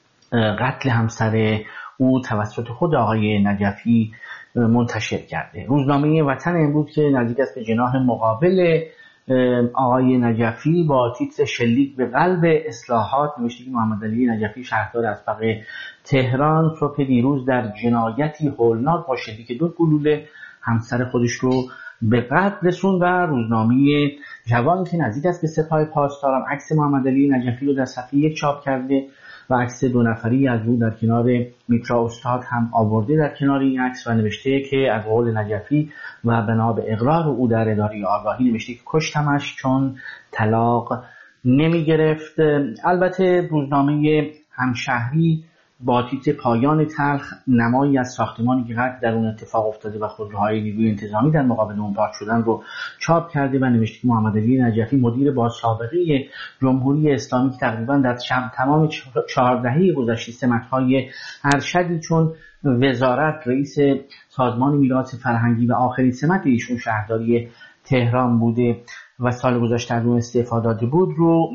قتل همسر او توسط خود آقای نجفی منتشر کرده. روزنامه وطن امروز که نزدیک است به جناح مقابل آقای نجفی با تیتر شلیک به قلب اصلاحات نوشته که محمد علی نجفی شهردار اسبق تهران صبح دیروز در جنایتی هولناک با شلیک دو گلوله همسر خودش رو به قتل رسوند. و روزنامه جوان که نزدیک است به سپاه پاسداران عکس محمد علی نجفی رو در صفحه یک چاپ کرده و عکس دو نفری از او در کنار میترا استاد هم آورده در کنار این عکس و نوشته که از قول نجفی و بنا به اقرار او در اداره آگاهی نوشته که کشتمش چون طلاق نمی گرفت. البته روزنامه همشهری با تیتر پایان تلخ نمایی از ساختمانی که قتل در اون اتفاق افتاده و خودروهای نیروی انتظامی در مقابل اون پارک شدن رو چاپ کرده و نوشته که محمد علی نجفی مدیر با سابقه جمهوری اسلامی که تقریبا در تمام چهار دهه گذشته سمت‌های ارشدی چون وزارت رئیس سازمان میراث فرهنگی و آخرین سمت ایشون شهرداری تهران بوده و سال گذشته از اون استعفا داده بود رو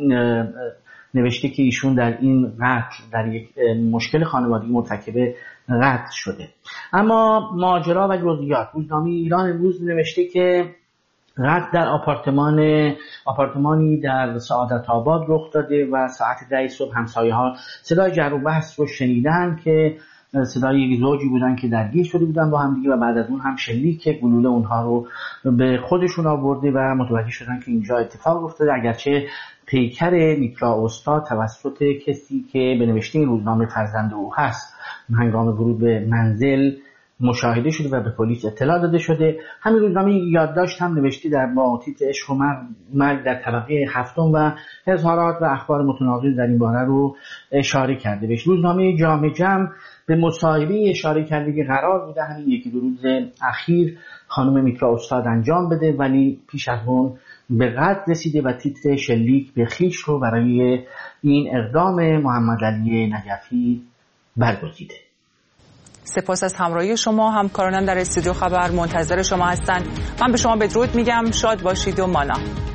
نوشته که ایشون در این قتل در یک مشکل خانوادگی مرتکب قتل شده. اما ماجرا و جزئیات روزنامه ایران امروز نوشته که قتل در آپارتمان آپارتمانی در سعادت آباد رخ داده و ساعت ده صبح همسایه‌ها صدای جر و بحث رو شنیدن که صدای یک زوجی بودن که درگیر شده بودن با هم دیگه و بعد از اون هم شلیک گلوله اونها رو به خودشون آورده و متوجه شدن که اینجا اتفاق افتاده. اگرچه پیکر میترا استاد توسط کسی که به نوشته این روزنامه فرزند او هست هنگام ورود به منزل مشاهده شده و به پلیس اطلاع داده شده. همین روزنامه یادداشت هم نوشته در با تیتر عشق و مرگ در طبقه هفتم و اظهارات و اخبار متناقض در این باره رو اشاره کرده. بهش روزنامه جامع جمع به مصاحبه اشاره کرده که قرار بوده همین یکی دو روز اخیر خانم میترا استاد انجام بده ولی پیش از اون به قتل رسیده و تیتر شلیک به خویش رو برای این اقدام محمد علی نجفی برگزیده. سپاس از همراهی شما. همکارانم در استودیو خبر منتظر شما هستند. من به شما بدرود میگم. شاد باشید و مانا.